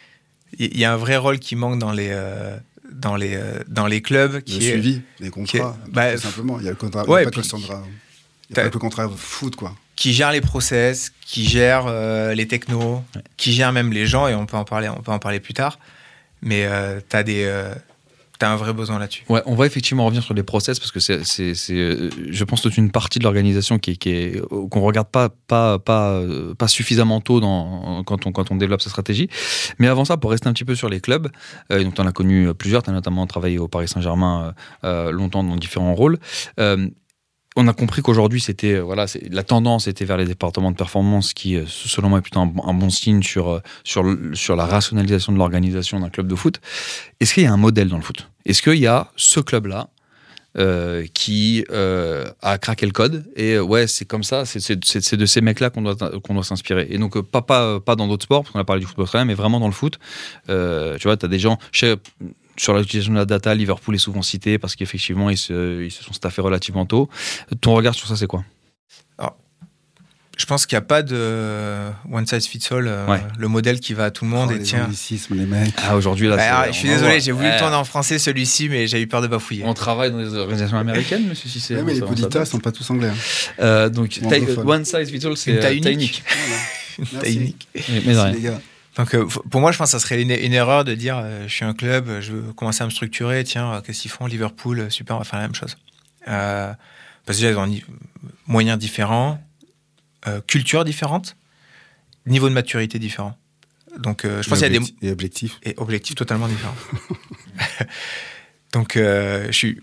il y a un vrai rôle qui manque dans les. Euh, dans les, euh, dans les clubs. Qui le est, suivi, les contrats, est, bah, tout simplement. Il y a le contrat, ouais, il n'y a pas que le Sandra. Il n'y a pas que le contrat foot, quoi. Qui gère les process, qui gère euh, les technos, ouais. qui gère même les gens, et on peut en parler, on peut en parler plus tard. Mais euh, t'as des, euh, t'as un vrai besoin là-dessus. Ouais, on va effectivement revenir sur les process parce que c'est, c'est, c'est je pense, toute une partie de l'organisation qui, qui est, qu'on regarde pas, pas, pas, pas suffisamment tôt dans, quand on, quand on développe sa stratégie. Mais avant ça, pour rester un petit peu sur les clubs, euh, donc t'en as connu plusieurs, t'as notamment travaillé au Paris Saint-Germain euh, longtemps dans différents rôles. Euh, On a compris qu'aujourd'hui, c'était, voilà, c'est, la tendance était vers les départements de performance qui, selon moi, est plutôt un, un bon signe sur, sur, sur la rationalisation de l'organisation d'un club de foot. Est-ce qu'il y a un modèle dans le foot ? Est-ce qu'il y a ce club-là euh, qui euh, a craqué le code et ouais, c'est comme ça, c'est, c'est, c'est, c'est de ces mecs-là qu'on doit, qu'on doit s'inspirer. Et donc, pas, pas, pas dans d'autres sports, parce qu'on a parlé du football très bien, mais vraiment dans le foot. Euh, tu vois, tu as des gens... Chez, Sur l'utilisation de la data, Liverpool est souvent cité parce qu'effectivement, ils se, ils se sont staffés relativement tôt. Ton regard sur ça, c'est quoi ? Alors, je pense qu'il n'y a pas de one size fits all, euh, ouais. le modèle qui va à tout le monde. Oh, et les tiens. anglicismes, les mecs. Ah, aujourd'hui, là, bah, alors, je suis désolé, voir. j'ai voulu ouais. le tourner en français celui-ci, mais j'ai eu peur de bafouiller. On travaille dans des organisations américaines, monsieur Cissé. Ouais, mais les Politas ne sont pas tous anglais. Hein. Euh, donc, taille, one size fits all, c'est une taille taille unique. Une taille unique. Mais, mais rien. Les gars. Donc, euh, pour moi, je pense que ça serait une, une erreur de dire euh, je suis un club, je veux commencer à me structurer. Tiens, euh, qu'est-ce qu'ils font ? Liverpool, super, on va faire la même chose. Euh, parce que déjà, ils ont ni- moyens différents, euh, cultures différentes, niveau de maturité différent. Donc, euh, je pense qu'il y a des. Et objectifs. Et objectifs totalement différents. Donc, euh, je suis.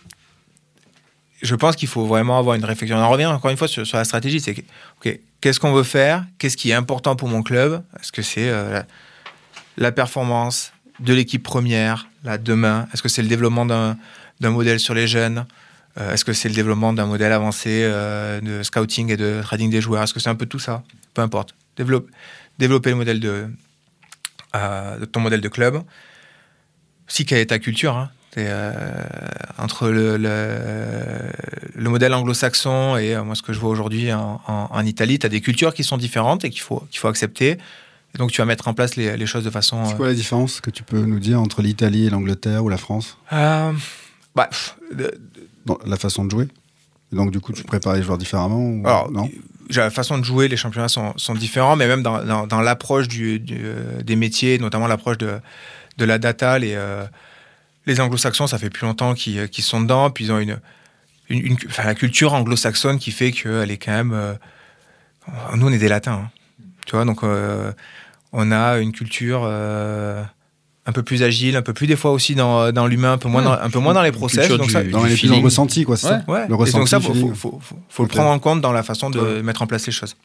Je pense qu'il faut vraiment avoir une réflexion. On en revient encore une fois sur, sur la stratégie. C'est que, ok, qu'est-ce qu'on veut faire ? Qu'est-ce qui est important pour mon club ? Est-ce que c'est euh, la, la performance de l'équipe première, là, demain ? Est-ce que c'est le développement d'un, d'un modèle sur les jeunes ? euh, Est-ce que c'est le développement d'un modèle avancé euh, de scouting et de trading des joueurs ? Est-ce que c'est un peu tout ça ? Peu importe. Développe, développer le modèle de, euh, de ton modèle de club. Aussi, quelle est ta culture, hein ? Euh, entre le, le, le modèle anglo-saxon et euh, moi ce que je vois aujourd'hui en, en, en Italie, tu as des cultures qui sont différentes et qu'il faut, qu'il faut accepter. Et donc tu vas mettre en place les, les choses de façon... C'est quoi la différence que tu peux nous dire entre l'Italie et l'Angleterre ou la France ? euh, bah, de, de... Bon, la façon de jouer ? Et donc du coup tu prépares les joueurs différemment ou... Alors, non ? La façon de jouer, les championnats sont, sont différents, mais même dans, dans, dans l'approche du, du, des métiers, notamment l'approche de, de la data, les... Euh, Les anglo-saxons, ça fait plus longtemps qu'ils, qu'ils sont dedans, puis ils ont une, une, une enfin, la culture anglo-saxonne qui fait qu'elle est quand même... Euh, nous, on est des latins, hein, tu vois, donc euh, on a une culture euh, un peu plus agile, un peu plus des fois aussi dans, dans l'humain, un peu moins, ouais, dans, un peu moins dans les process. Donc du, ça, dans les plus dans le ressenti, quoi, c'est ouais, ça ouais. Le ressenti, et donc ça, il faut, faut, faut, faut, faut okay. le prendre en compte dans la façon de ouais. mettre en place les choses.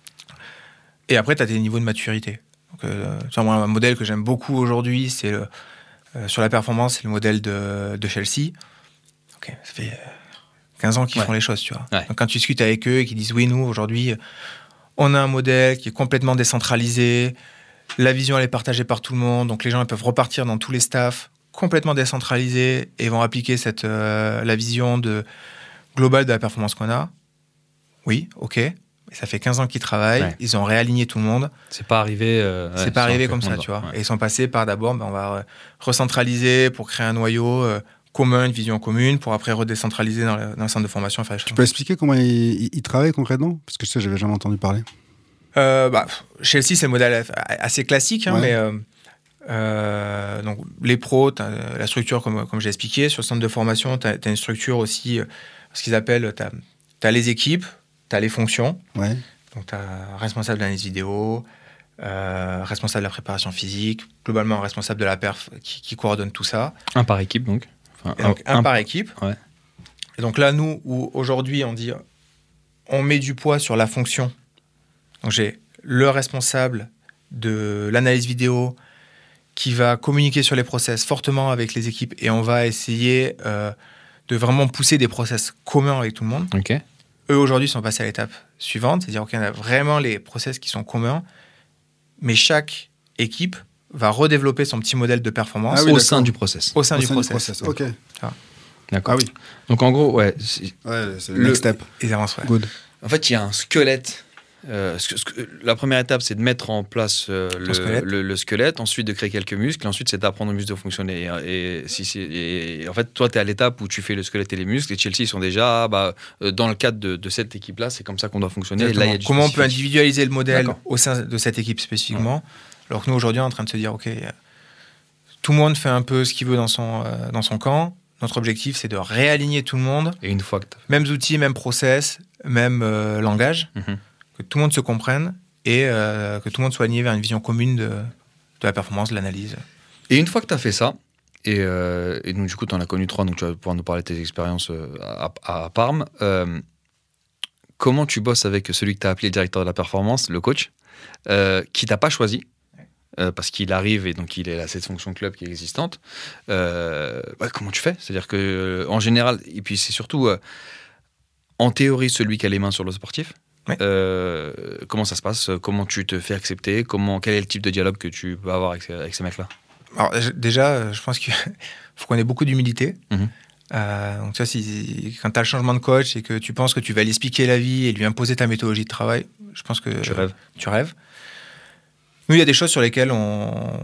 Et après, tu as des niveaux de maturité. Donc, euh, moi, un modèle que j'aime beaucoup aujourd'hui, c'est le... Euh, sur la performance, c'est le modèle de, de Chelsea. Okay, ça fait quinze ans qu'ils ouais. font les choses, tu vois. Ouais. Donc, quand tu discutes avec eux et qu'ils disent « Oui, nous, aujourd'hui, on a un modèle qui est complètement décentralisé. La vision, elle est partagée par tout le monde. Donc, les gens ils peuvent repartir dans tous les staffs, complètement décentralisés, et vont appliquer cette, euh, la vision de, globale de la performance qu'on a. » Oui, ok. Ça fait quinze ans qu'ils travaillent, ouais. Ils ont réaligné tout le monde. C'est pas arrivé. Euh, c'est ouais, pas arrivé comme ça, tu vois. Ouais. Et ils sont passés par d'abord, ben, on va euh, recentraliser pour créer un noyau euh, commun, une vision commune, pour après redécentraliser dans le, dans le centre de formation. Faire tu peux expliquer comment ils, ils travaillent concrètement ? Parce que je sais, j'avais jamais entendu parler. euh, bah, Chelsea, c'est le modèle assez classique, hein, Ouais. mais euh, euh, donc, les pros, t'as la structure, comme, comme j'ai expliqué. Sur le centre de formation, tu as une structure aussi, euh, ce qu'ils appellent, tu as les équipes, tu as les fonctions. Ouais. Donc, tu as responsable de l'analyse vidéo, euh, responsable de la préparation physique, globalement responsable de la perf qui, qui coordonne tout ça. Un par équipe, donc. Enfin, Et donc, un, un par équipe. Ouais. Et donc là, nous, où aujourd'hui, on dit, on met du poids sur la fonction. Donc, j'ai le responsable de l'analyse vidéo qui va communiquer sur les process fortement avec les équipes et on va essayer euh, de vraiment pousser des process communs avec tout le monde. Ok. Eux, aujourd'hui, sont passés à l'étape suivante, c'est-à-dire qu'on a vraiment les process qui sont communs, mais chaque équipe va redévelopper son petit modèle de performance Ah oui, au, d'accord. sein du process. au sein Au du sein process. process. Ok. D'accord. Ah oui. Donc en gros, ouais. c'est- Ouais, c'est le Le- next step. Ils avancent, ouais. Good. En fait, il y a un squelette. Euh, ce que- ce que- la première étape, c'est de mettre en place euh, le, squelette. le- le squelette, ensuite de créer quelques muscles, et ensuite c'est d'apprendre aux muscles de fonctionner. Et, et si c'est- et en fait, toi, tu es à l'étape où tu fais le squelette et les muscles, et Chelsea, ils sont déjà, ah, bah, euh, dans le cadre de, de cette équipe-là, c'est comme ça qu'on doit fonctionner. Et là, il y a du Comment on peut spécifique. individualiser le modèle D'accord. au sein de cette équipe spécifiquement, alors que nous, aujourd'hui, on est en train de se dire, OK, euh, tout le monde fait un peu ce qu'il veut dans son, euh, dans son camp. Notre objectif, c'est de réaligner tout le monde. Et une fois que t'as- Mêmes outils, même process, même euh, langage, Mhm. que tout le monde se comprenne et euh, que tout le monde soit aligné vers une vision commune de, de la performance, de l'analyse. Et une fois que tu as fait ça, et, euh, et donc du coup, tu en as connu trois, donc tu vas pouvoir nous parler de tes expériences euh, à, à Parme. Euh, comment tu bosses avec celui que tu as appelé le directeur de la performance, le coach, euh, qui t'a pas choisi euh, parce qu'il arrive et donc il est à cette fonction club qui est existante. Euh, bah, comment tu fais? C'est-à-dire que euh, en général, et puis c'est surtout euh, en théorie celui qui a les mains sur le sportif. Ouais. Euh, comment ça se passe? Comment tu te fais accepter? Comment, quel est le type de dialogue que tu peux avoir avec ces, avec ces mecs-là? Alors, je- déjà, euh, je pense qu'il faut qu'on ait beaucoup d'humilité. Mhm. Euh, donc, tu vois, si, quand tu as le changement de coach et que tu penses que tu vas lui expliquer la vie et lui imposer ta méthodologie de travail, je pense que Tu rêves. tu rêves. Nous, il y a des choses sur lesquelles on,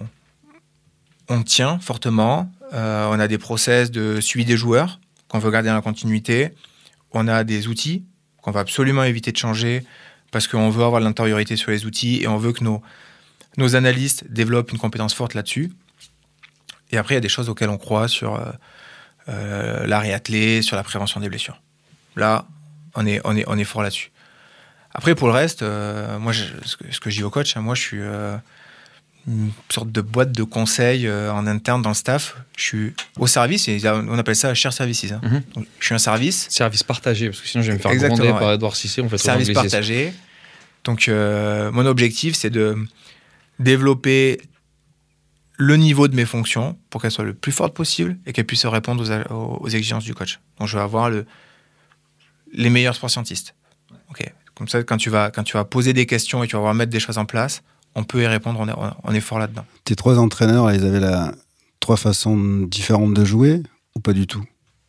on tient fortement. Euh, on a des process de suivi des joueurs qu'on veut garder dans la continuité. On a des outils qu'on va absolument éviter de changer parce qu'on veut avoir de l'antériorité sur les outils et on veut que nos, nos analystes développent une compétence forte là-dessus. Et après, il y a des choses auxquelles on croit sur euh, euh, l'arrêt athlé, sur la prévention des blessures. Là, on est, on est, on est fort là-dessus. Après, pour le reste, euh, moi, je, ce, que, ce que je dis au coach, hein, moi, je suis euh, une sorte de boîte de conseils euh, en interne dans le staff. Je suis au service, et on appelle ça share services. Hein. Mhm. Donc, je suis un service. Service partagé, parce que sinon je vais me faire Exactement, gronder ouais. par Edouard Cissé. On fait trop Service d'anglicisme. partagé. Donc, euh, mon objectif, c'est de développer le niveau de mes fonctions pour qu'elles soient le plus fortes possible et qu'elles puissent répondre aux, aux, aux exigences du coach. Donc, je veux avoir le, les meilleurs sports scientistes. Ok. Comme ça, quand tu, vas, quand tu vas poser des questions et tu vas pouvoir mettre des choses en place, on peut y répondre, on est, on est fort là-dedans. Tes trois entraîneurs, ils avaient la... trois façons différentes de jouer ou pas du tout?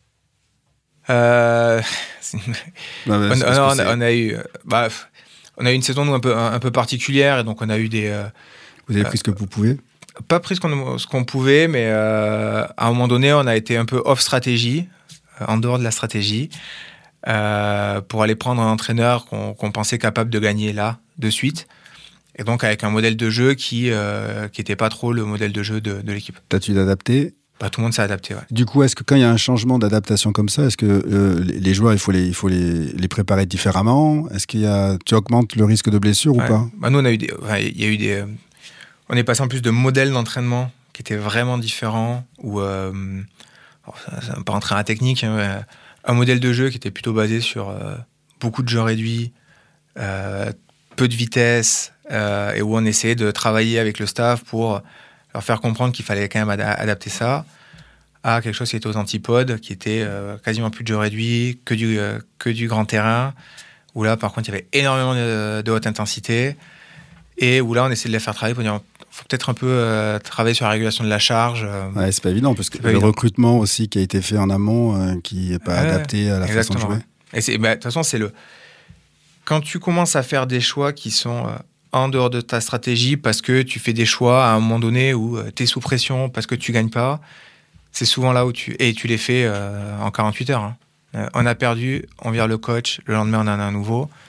Euh, Bah, bah, on, c'est parce on- que on c'est- a, on a eu, euh, bah, on a eu une saison nous un peu, un, un peu particulière et donc on a eu des... euh, Vous avez pris ce que vous pouvez? pas pris ce qu'on, ce qu'on pouvait, mais euh, à un moment donné, on a été un peu off stratégie, euh, en dehors de la stratégie, euh, pour aller prendre un entraîneur qu'on, qu'on pensait capable de gagner là, de suite. Et donc avec un modèle de jeu qui euh, qui était pas trop le modèle de jeu de, de l'équipe. T'as-tu d'adapter? Bah, tout le monde s'est adapté, ouais. Du coup, est-ce que quand il y a un changement d'adaptation comme ça, est-ce que euh, les les joueurs, il faut les, il faut les, les préparer différemment? Est-ce qu'il y a, tu augmentes le risque de blessure Ouais. ou pas? Bah, nous, on a eu des, ouais, il y a eu des, euh, on est passé en plus de modèles d'entraînement qui étaient vraiment différents. Où, euh, alors, ça, ça va pas rentrer dans la technique, hein, mais un modèle de jeu qui était plutôt basé sur euh, beaucoup de jeux réduits, euh, peu de vitesse, euh, et où on essayait de travailler avec le staff pour leur faire comprendre qu'il fallait quand même ad- adapter ça à quelque chose qui était aux antipodes, qui était euh, quasiment plus de jeux réduits, que du, euh, que du grand terrain, où là, par contre, il y avait énormément de, de haute intensité, et où là, on essayait de les faire travailler pour dire, faut peut-être un peu euh, travailler sur la régulation de la charge. euh, Ouais, c'est pas évident, parce que C'est pas le évident. recrutement aussi qui a été fait en amont, euh, qui n'est pas Ouais, adapté à la façon de exactement. jouer. Et c'est, bah, de toute façon, c'est le. Quand tu commences à faire des choix qui sont euh, en dehors de ta stratégie parce que tu fais des choix à un moment donné où euh, tu es sous pression parce que tu gagnes pas, c'est souvent là où tu. Et tu les fais euh, en quarante-huit heures. Hein. Euh, on a perdu, on vire le coach, le lendemain on en a un nouveau.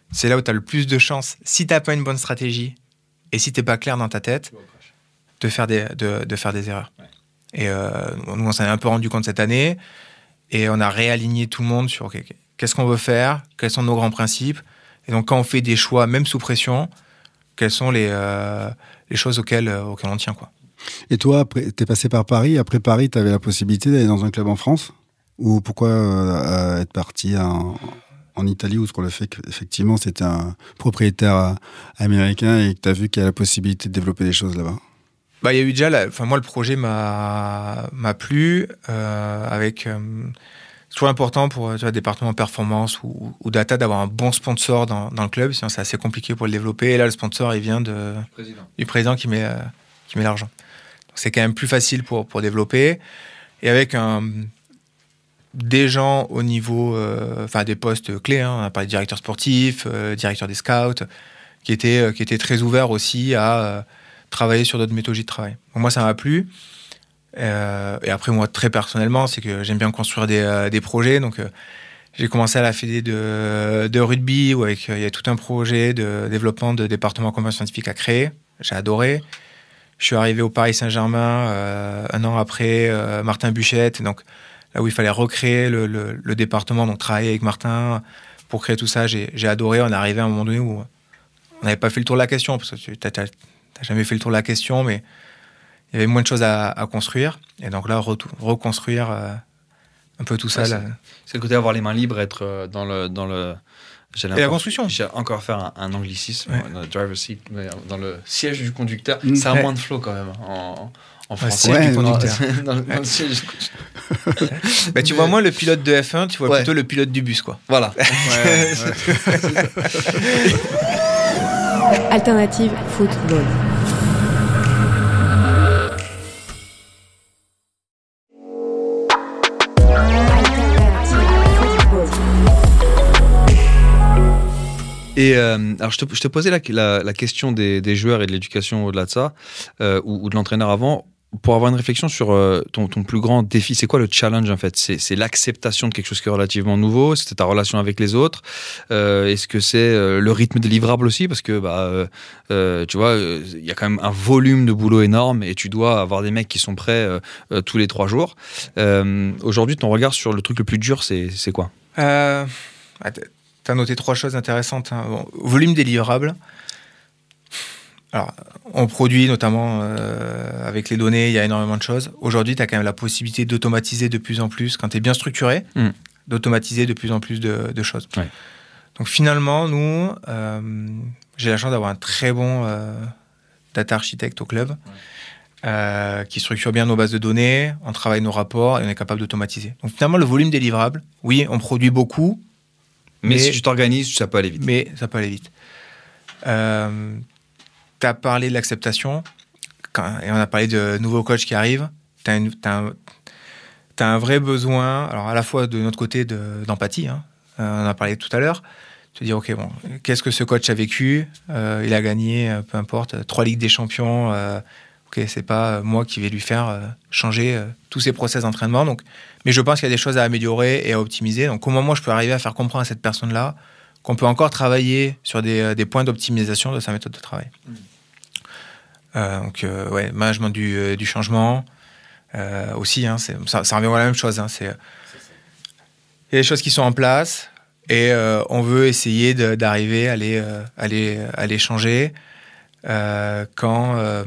c'est là où tu as le plus de chances, si tu n'as pas une bonne stratégie et si tu n'es pas clair dans ta tête, de faire des, de, de faire des erreurs. Ouais. Et euh, nous, on s'en est un peu rendu compte cette année et on a réaligné tout le monde sur okay, qu'est-ce qu'on veut faire, quels sont nos grands principes. Et donc, quand on fait des choix, même sous pression, quelles sont les, euh, les choses auxquelles, euh, auxquelles on tient, quoi. Et toi, tu es passé par Paris. Après Paris, tu avais la possibilité d'aller dans un club en France ? Ou pourquoi euh, être parti en, en Italie, outre le fait qu'effectivement, c'était un propriétaire américain et que tu as vu qu'il y a la possibilité de développer des choses là-bas ? Bah, il y a eu déjà, la, moi, le projet m'a, m'a plu. Euh, avec, euh, c'est toujours important pour tu vois, département performance ou, ou data d'avoir un bon sponsor dans, dans le club, sinon c'est assez compliqué pour le développer. Et là, le sponsor, il vient de, président. du président qui met, euh, qui met l'argent. Donc, c'est quand même plus facile pour, pour développer. Et avec un, des gens au niveau, euh, enfin des postes clés, hein, on a parlé de directeur sportif, euh, directeur des scouts, qui étaient, euh, qui étaient très ouverts aussi à euh, travailler sur d'autres méthodologies de travail. Donc, moi, ça m'a plu. Euh, et après, moi, très personnellement, c'est que j'aime bien construire des, euh, des projets. Donc, euh, j'ai commencé à la fédé de, de rugby, où avec, euh, il y a tout un projet de développement de département commun scientifique à créer. J'ai adoré. Je suis arrivé au Paris Saint-Germain euh, un an après euh, Martin Buchette. Donc, là où il fallait recréer le, le, le département, donc travailler avec Martin pour créer tout ça, j'ai, j'ai adoré. On est arrivé à un moment donné où on n'avait pas fait le tour de la question, parce que tu n'as jamais fait le tour de la question, mais il y avait moins de choses à, à construire. Et donc là, re- reconstruire euh, un peu tout ça. Ouais, là. C'est, c'est le côté avoir les mains libres, être dans le... Dans le j'ai et la construction. J'ai encore faire un, un anglicisme, ouais. dans le driver seat, dans le siège du conducteur. Mmh. Ça a ouais. moins de flow quand même en, en ouais, français. Ouais, du conducteur. Dans, dans, dans ouais. le siège. bah, tu vois moins le pilote de F un, tu vois ouais. plutôt le pilote du bus, quoi. Voilà. Ouais, ouais. Alternative football. Et euh, alors je te, je te posais la, la, la question des, des joueurs et de l'éducation au-delà de ça, euh, ou, ou de l'entraîneur avant, pour avoir une réflexion sur euh, ton, ton plus grand défi. C'est quoi le challenge en fait ? C'est, c'est l'acceptation de quelque chose qui est relativement nouveau, c'est ta relation avec les autres. Euh, est-ce que c'est euh, le rythme des livrables aussi ? Parce que bah, euh, tu vois, il euh, y a quand même un volume de boulot énorme et tu dois avoir des mecs qui sont prêts euh, euh, tous les trois jours. Euh, aujourd'hui, ton regard sur le truc le plus dur, c'est, c'est quoi ? euh... Tu as noté trois choses intéressantes. Hein. Bon, volume des livrables. Alors, on produit notamment euh, avec les données, il y a énormément de choses. Aujourd'hui, tu as quand même la possibilité d'automatiser de plus en plus, quand tu es bien structuré, mmh. d'automatiser de plus en plus de, de choses. Ouais. Donc finalement, nous, euh, j'ai la chance d'avoir un très bon euh, data architecte au club, ouais. euh, qui structure bien nos bases de données, on travaille nos rapports et on est capable d'automatiser. Donc finalement, le volume des livrables, oui, on produit beaucoup, Mais, mais si tu t'organises, ça peut aller vite. Mais ça peut aller vite. Euh, tu as parlé de l'acceptation, quand, et on a parlé de nouveaux coachs qui arrivent. Tu as un, un vrai besoin, alors à la fois de notre côté de, d'empathie, hein. euh, on en a parlé tout à l'heure, te dire, ok, bon, qu'est-ce que ce coach a vécu ? euh, Il a gagné, peu importe, trois Ligues des Champions. Euh, ok, c'est pas moi qui vais lui faire euh, changer euh, tous ses process d'entraînement. Donc, mais je pense qu'il y a des choses à améliorer et à optimiser. Donc, comment moi je peux arriver à faire comprendre à cette personne-là qu'on peut encore travailler sur des, euh, des points d'optimisation de sa méthode de travail. Mmh. Euh, donc, euh, ouais, management du, euh, du changement euh, aussi. Hein, c'est, ça, ça revient à la même chose. Hein, c'est, il y a des choses qui sont en place et euh, on veut essayer de, d'arriver à les, euh, à les, à les changer euh, quand. Euh,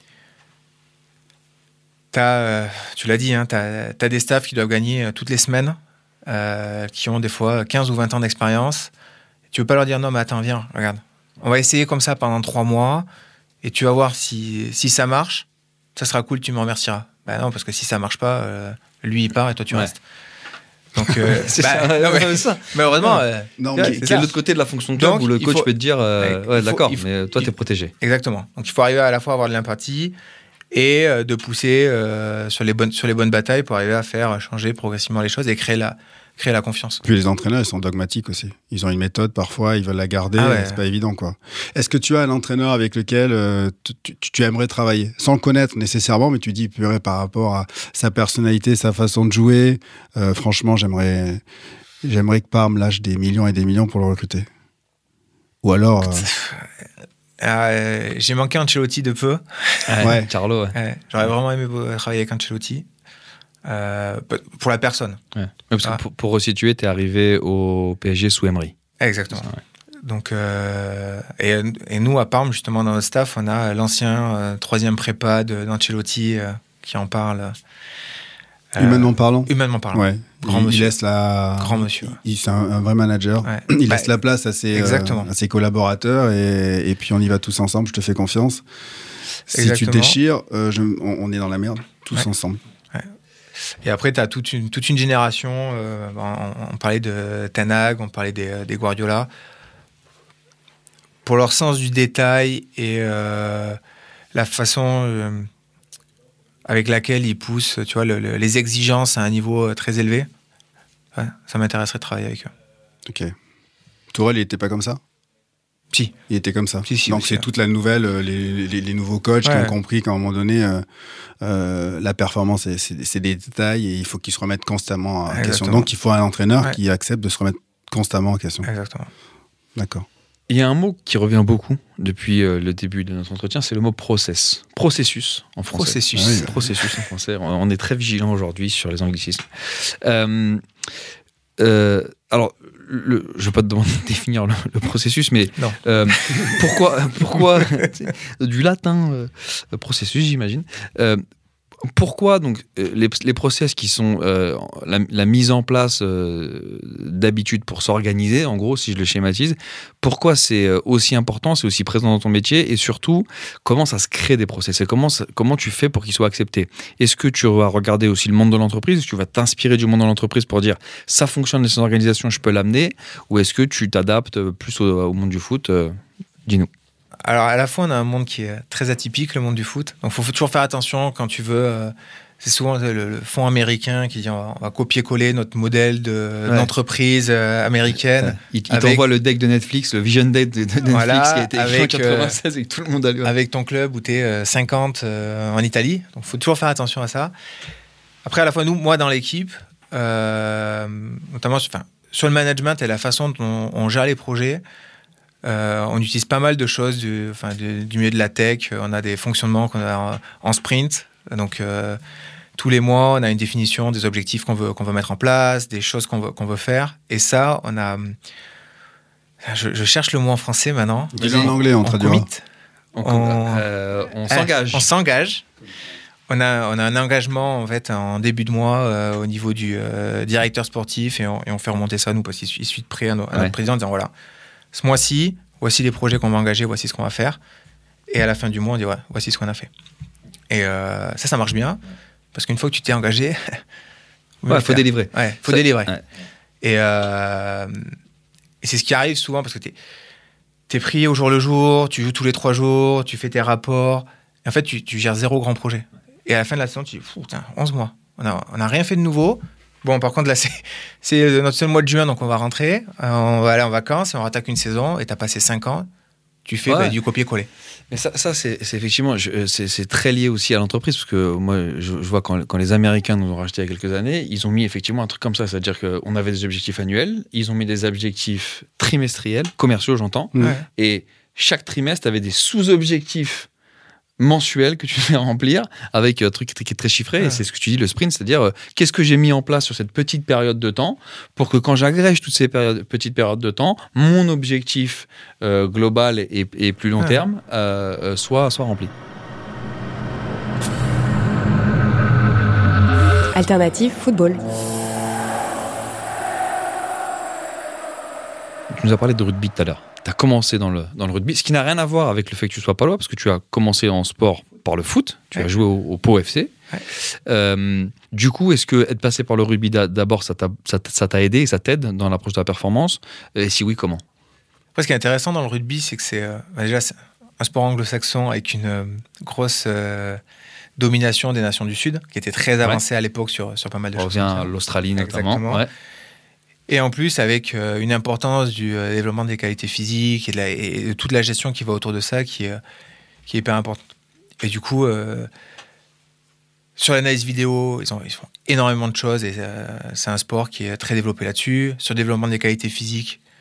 T'as, euh, tu l'as dit, hein, tu as des staffs qui doivent gagner euh, toutes les semaines, euh, qui ont des fois quinze ou vingt ans d'expérience. Tu ne veux pas leur dire, non, mais attends, viens, regarde. On va essayer comme ça pendant trois mois, et tu vas voir si, si ça marche, ça sera cool, tu me remercieras. Ben non, parce que si ça ne marche pas, euh, lui, il part et toi, tu ouais. restes. Donc, euh, c'est bah, ça, non, mais, ça. Malheureusement, ouais. euh, non, mais c'est, c'est l'autre côté de la fonction de job Donc, où le coach faut, peut te dire, euh, ouais, faut, d'accord, faut, mais toi, tu es protégé. Exactement. Donc, il faut arriver à la fois à avoir de l'empathie, et de pousser euh, sur, les bonnes, sur les bonnes batailles pour arriver à faire changer progressivement les choses et créer la, créer la confiance. Puis les entraîneurs, ils sont dogmatiques aussi. Ils ont une méthode, parfois, ils veulent la garder, ah ouais. c'est pas évident, quoi. Est-ce que tu as un entraîneur avec lequel euh, tu, tu, tu aimerais travailler ? Sans le connaître nécessairement, mais tu dis, purée, par rapport à sa personnalité, sa façon de jouer, euh, franchement, j'aimerais, j'aimerais que Parme lâche des millions et des millions pour le recruter. Ou alors... Euh... Euh, j'ai manqué Ancelotti de peu. Ouais, ouais. Carlo, ouais. Ouais, j'aurais vraiment aimé travailler avec Ancelotti. Euh, pour la personne. Ouais. Parce que pour, pour resituer, tu es arrivé au P S G sous Emery. Exactement. Ça, ouais. Donc, euh, et, et nous, à Parme, justement, dans notre staff, on a l'ancien euh, troisième prépa de, d'Ancelotti euh, qui en parle. Euh, humainement parlant. Humainement parlant. Ouais. Grand il, monsieur. il laisse la. Grand monsieur. Il, c'est un, un vrai manager. Ouais. Il bah, laisse la place à ses, exactement. euh, à ses collaborateurs et, et puis on y va tous ensemble. Je te fais confiance. Si exactement. tu déchires, euh, je, on, on est dans la merde, tous ouais. ensemble. Ouais. Et après, tu as toute une, toute une génération. Euh, on, on parlait de Ten Hag, on parlait des, des Guardiola. Pour leur sens du détail et euh, la façon euh, avec laquelle ils poussent, tu vois, le, le, les exigences à un niveau très élevé, ouais, ça m'intéresserait de travailler avec eux. Ok. Tourelle, il n'était pas comme ça ? Si. Il était comme ça. Si, si, Donc aussi, c'est ouais. toute la nouvelle, les, les, les nouveaux coachs ouais. qui ont compris qu'à un moment donné, euh, euh, la performance, c'est, c'est, c'est des détails et il faut qu'ils se remettent constamment en Exactement. question. Donc il faut un entraîneur ouais. qui accepte de se remettre constamment en question. Exactement. D'accord. Il y a un mot qui revient beaucoup depuis euh, le début de notre entretien, c'est le mot process. Processus en français. Processus. Ah oui, processus en français. On est très vigilant aujourd'hui sur les anglicismes. Euh, euh, alors, le, je ne vais pas te demander de définir le, le processus, mais euh, pourquoi, pourquoi du latin euh, processus, j'imagine. Euh, Pourquoi donc les, les process qui sont euh, la, la mise en place euh, d'habitude pour s'organiser, en gros, si je le schématise, pourquoi c'est aussi important, c'est aussi présent dans ton métier et surtout, comment ça se crée des process et comment, ça, comment tu fais pour qu'ils soient acceptés ? Est-ce que tu vas regarder aussi le monde de l'entreprise ? Est-ce que tu vas t'inspirer du monde de l'entreprise pour dire ça fonctionne dans cette organisation, je peux l'amener ? Ou est-ce que tu t'adaptes plus au, au monde du foot ? euh, Dis-nous. Alors, à la fois, on a un monde qui est très atypique, le monde du foot. Donc, il faut toujours faire attention quand tu veux. Euh, c'est souvent le, le fonds américain qui dit on va, on va copier-coller notre modèle de, ouais. d'entreprise euh, américaine. Il, il avec, t'envoie le deck de Netflix, le Vision Deck de Netflix voilà, qui a été écrit en quatre-vingt-seize et que tout le monde a lu. Avec ton club où tu es euh, cinquante euh, en Italie. Donc, il faut toujours faire attention à ça. Après, à la fois, nous, moi, dans l'équipe, euh, notamment enfin, sur le management et la façon dont on, on gère les projets, Euh, on utilise pas mal de choses du, enfin, du, du milieu de la tech. On a des fonctionnements qu'on a en, en sprint. Donc, euh, tous les mois, on a une définition des objectifs qu'on veut, qu'on veut mettre en place, des choses qu'on veut, qu'on veut faire. Et ça, on a... Je, je cherche le mot en français maintenant. Dis-le en anglais, on traduira. On, on, euh, on s'engage. On s'engage. On a, on a un engagement en, fait, en début de mois euh, au niveau du euh, directeur sportif et on, et on fait remonter ça, nous, parce qu'il suit de près à, nos, à ouais. notre président en disant voilà, ce mois-ci, voici les projets qu'on va engager, voici ce qu'on va faire. Et à la fin du mois, on dit ouais, voici ce qu'on a fait. Et euh, ça, ça marche bien, parce qu'une fois que tu t'es engagé, il ouais, faut délivrer. Ouais, faut ça, délivrer. Ouais. Et, euh, et c'est ce qui arrive souvent, parce que t'es, t'es pris au jour le jour, tu joues tous les trois jours, tu fais tes rapports. Et en fait, tu, tu gères zéro grand projet. Et à la fin de la saison, tu dis, putain, onze mois. On n'a on a rien fait de nouveau. Bon, par contre, là, c'est, c'est notre seul mois de juin, donc on va rentrer, euh, on va aller en vacances, et on rattaque une saison, et tu as passé cinq ans, tu fais ouais. bah, du copier-coller. Mais ça, ça c'est, c'est effectivement, je, c'est, c'est très lié aussi à l'entreprise, parce que moi, je, je vois quand, quand les Américains nous ont racheté il y a quelques années, ils ont mis effectivement un truc comme ça, c'est-à-dire qu'on avait des objectifs annuels, ils ont mis des objectifs trimestriels, commerciaux, j'entends, ouais. et chaque trimestre avait des sous-objectifs mensuel que tu fais remplir avec un truc qui est très chiffré, ouais. et c'est ce que tu dis, le sprint, c'est-à-dire euh, qu'est-ce que j'ai mis en place sur cette petite période de temps pour que quand j'agrège toutes ces périodes, petites périodes de temps, mon objectif euh, global et, et plus long ouais. terme euh, euh, soit, soit rempli. Alternative football. Tu nous as parlé de rugby tout à l'heure. Tu as commencé dans le, dans le rugby, ce qui n'a rien à voir avec le fait que tu sois palois, parce que tu as commencé en sport par le foot, tu ouais. as joué au, au Pau F C. Ouais. Euh, du coup, est-ce que être passé par le rugby d'abord, ça t'a, ça, ça t'a aidé et ça t'aide dans l'approche de la performance ? Et si oui, comment ? Après, ce qui est intéressant dans le rugby, c'est que c'est, euh, bah déjà, c'est un sport anglo-saxon avec une euh, grosse euh, domination des nations du Sud, qui était très avancée ouais. à l'époque sur, sur pas mal de On choses. On revient à l'Australie notamment. Ouais. Et en plus, avec euh, une importance du euh, développement des qualités physiques et de, la, et de toute la gestion qui va autour de ça, qui, euh, qui est hyper importante. Et du coup, euh, sur l'analyse vidéo, ils, ont, ils font énormément de choses et euh, c'est un sport qui est très développé là-dessus. Sur le développement des qualités physiques,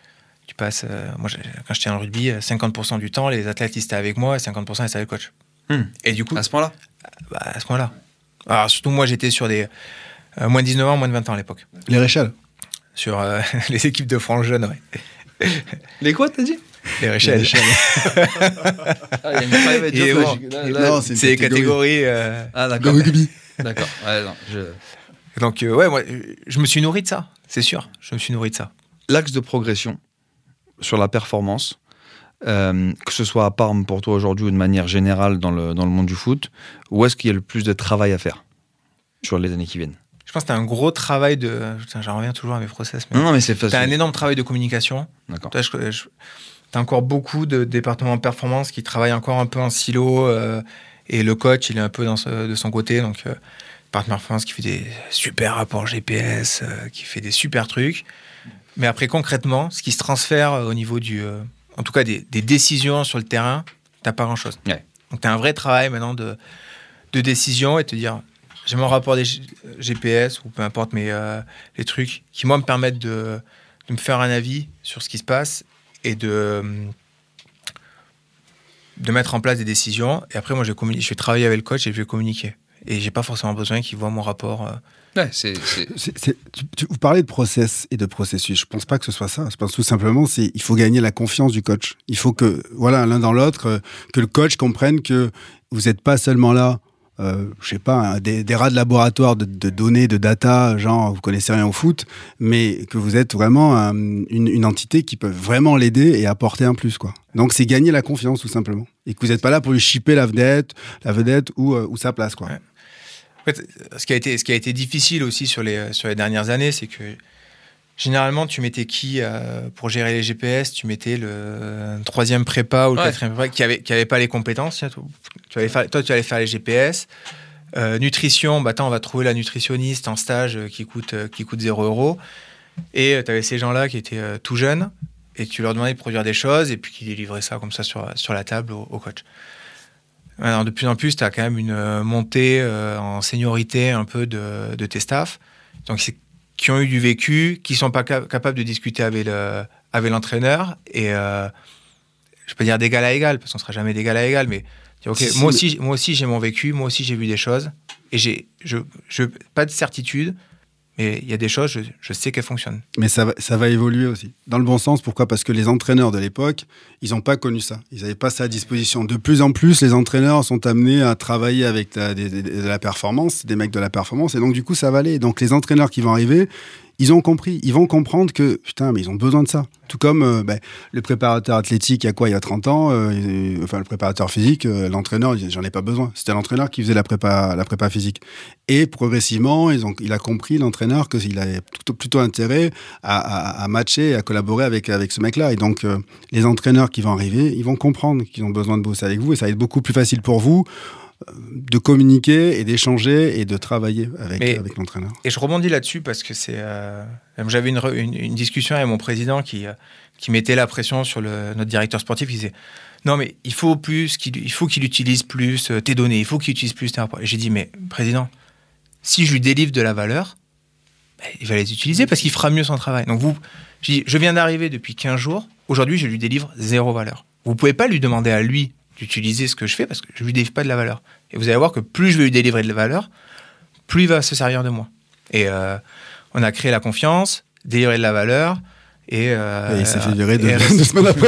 Tu passes, euh, moi, quand j'étais en rugby, cinquante pour cent du temps, les athlètes, ils étaient avec moi et cinquante pour cent, ils étaient avec le coach. Hmm. Et du coup. À ce point-là bah, À ce point-là. Alors, surtout, moi, j'étais sur des euh, moins de dix-neuf ans, moins de vingt ans à l'époque. Les Réchal. Sur euh, les équipes de France jeunes, ouais. Les quoi, t'as dit? Les Réchal. Ah, il y a une private joke, bon, là, je- là, non, là- c'est une c'est les catégorie. catégories. Euh... Ah, d'accord. Le rugby. D'accord. Ouais, non, je... Donc, euh, ouais, moi, je me suis nourri de ça, c'est sûr. Je me suis nourri de ça. L'axe de progression sur la performance, euh, que ce soit à Parme pour toi aujourd'hui ou de manière générale dans le, dans le monde du foot, où est-ce qu'il y a le plus de travail à faire sur les années qui viennent? Je pense que tu as un gros travail de. Putain, j'en reviens toujours à mes process. Mais Non, non, mais c'est tu as facile. un énorme travail de communication. D'accord. Tu as encore beaucoup de départements de performance qui travaillent encore un peu en silo. Euh, et le coach, il est un peu dans ce, de son côté. Donc, euh, partenaire performance qui fait des super rapports G P S, euh, qui fait des super trucs. Mais après, concrètement, ce qui se transfère au niveau du. Euh, en tout cas, des, des décisions sur le terrain, tu pas grand-chose. Ouais. Donc, tu as un vrai travail maintenant de, de décision et te dire. J'ai mon rapport des G P S ou peu importe, mais euh, les trucs qui, moi, me permettent de, de me faire un avis sur ce qui se passe et de, de mettre en place des décisions. Et après, moi, je vais, communi- je vais travailler avec le coach et je vais communiquer. Et j'ai pas forcément besoin qu'il voit mon rapport. Euh. Ouais, c'est, c'est... C'est- c'est- tu, tu- vous parlez de process et de processus. Je pense pas que ce soit ça. Je pense tout simplement, c'est il faut gagner la confiance du coach. Il faut que, voilà, l'un dans l'autre, euh, que le coach comprenne que vous n'êtes pas seulement là. Euh, je sais pas, hein, des, des rats de laboratoire de, de données, de data, genre vous connaissez rien au foot, mais que vous êtes vraiment un, une, une entité qui peut vraiment l'aider et apporter un plus, quoi. Donc c'est gagner la confiance tout simplement, et que vous n'êtes pas là pour lui shipper la vedette, la vedette ou, euh, ou sa place, quoi. Ouais. En fait, ce qui a été, ce qui a été difficile aussi sur les, sur les dernières années, c'est que généralement, tu mettais qui euh, pour gérer les G P S? Tu mettais le troisième prépa ou le Ouais. quatrième prépa qui avait, qui avait pas les compétences. Tiens, toi, tu allais faire, toi, tu allais faire les G P S. Euh, nutrition, bah, attends, on va trouver la nutritionniste en stage euh, qui coûte, euh, qui coûte zéro euro. Et euh, tu avais ces gens-là qui étaient euh, tout jeunes et tu leur demandais de produire des choses et puis qui livraient ça comme ça sur, sur la table au, au coach. Alors, de plus en plus, tu as quand même une euh, montée euh, en seniorité un peu de, de tes staffs. Donc, c'est qui ont eu du vécu, qui sont pas cap- capables de discuter avec, le, avec l'entraîneur. Et euh, je peux dire d'égal à égal, parce qu'on ne sera jamais d'égal à égal, mais dire, okay, Si, moi, si, aussi, moi aussi j'ai mon vécu, moi aussi j'ai vu des choses, et j'ai je, je, pas de certitude, mais il y a des choses, je, je sais qu'elles fonctionnent. Mais ça va, ça va évoluer aussi. Dans le bon sens, pourquoi? Parce que les entraîneurs de l'époque, ils n'ont pas connu ça. Ils n'avaient pas ça à disposition. De plus en plus, les entraîneurs sont amenés à travailler avec la, des- des- de la performance, des mecs de la performance, et donc du coup, ça va aller. Donc les entraîneurs qui vont arriver, ils ont compris, ils vont comprendre que, putain, mais ils ont besoin de ça. Tout comme euh, ben, le préparateur athlétique, il y a quoi, il y a trente ans, euh, il- enfin le préparateur physique, euh, l'entraîneur, il dit, j'en ai pas besoin. C'était l'entraîneur qui faisait la prépa, la prépa physique. Et progressivement, ils ont, il a compris, l'entraîneur, qu'il avait plutôt, plutôt intérêt à, à, à matcher, à collaborer avec, avec ce mec-là. Et donc, euh, les entraîneurs qui vont arriver, ils vont comprendre qu'ils ont besoin de bosser avec vous, et ça va être beaucoup plus facile pour vous euh, de communiquer et d'échanger et de travailler avec, Mais- avec l'entraîneur. Et je rebondis là-dessus parce que c'est. Euh, j'avais une, re- une, une discussion avec mon président qui, euh, qui mettait la pression sur le, notre directeur sportif. Il disait non, mais il faut plus, qu'il, il faut qu'il utilise plus euh, tes données, il faut qu'il utilise plus tes rapports. Et j'ai dit, mais président, si je lui délivre de la valeur, ben, il va les utiliser parce qu'il fera mieux son travail. Donc vous, j'ai dit, je viens d'arriver depuis quinze jours, aujourd'hui je lui délivre zéro valeur. Vous ne pouvez pas lui demander à lui d'utiliser ce que je fais parce que je ne lui délivre pas de la valeur. Et vous allez voir que plus je vais lui délivrer de la valeur, plus il va se servir de moi. Et euh, on a créé la confiance, délivrer de la valeur. Et, euh, Et il s'est fait virer deux, et- deux semaines après.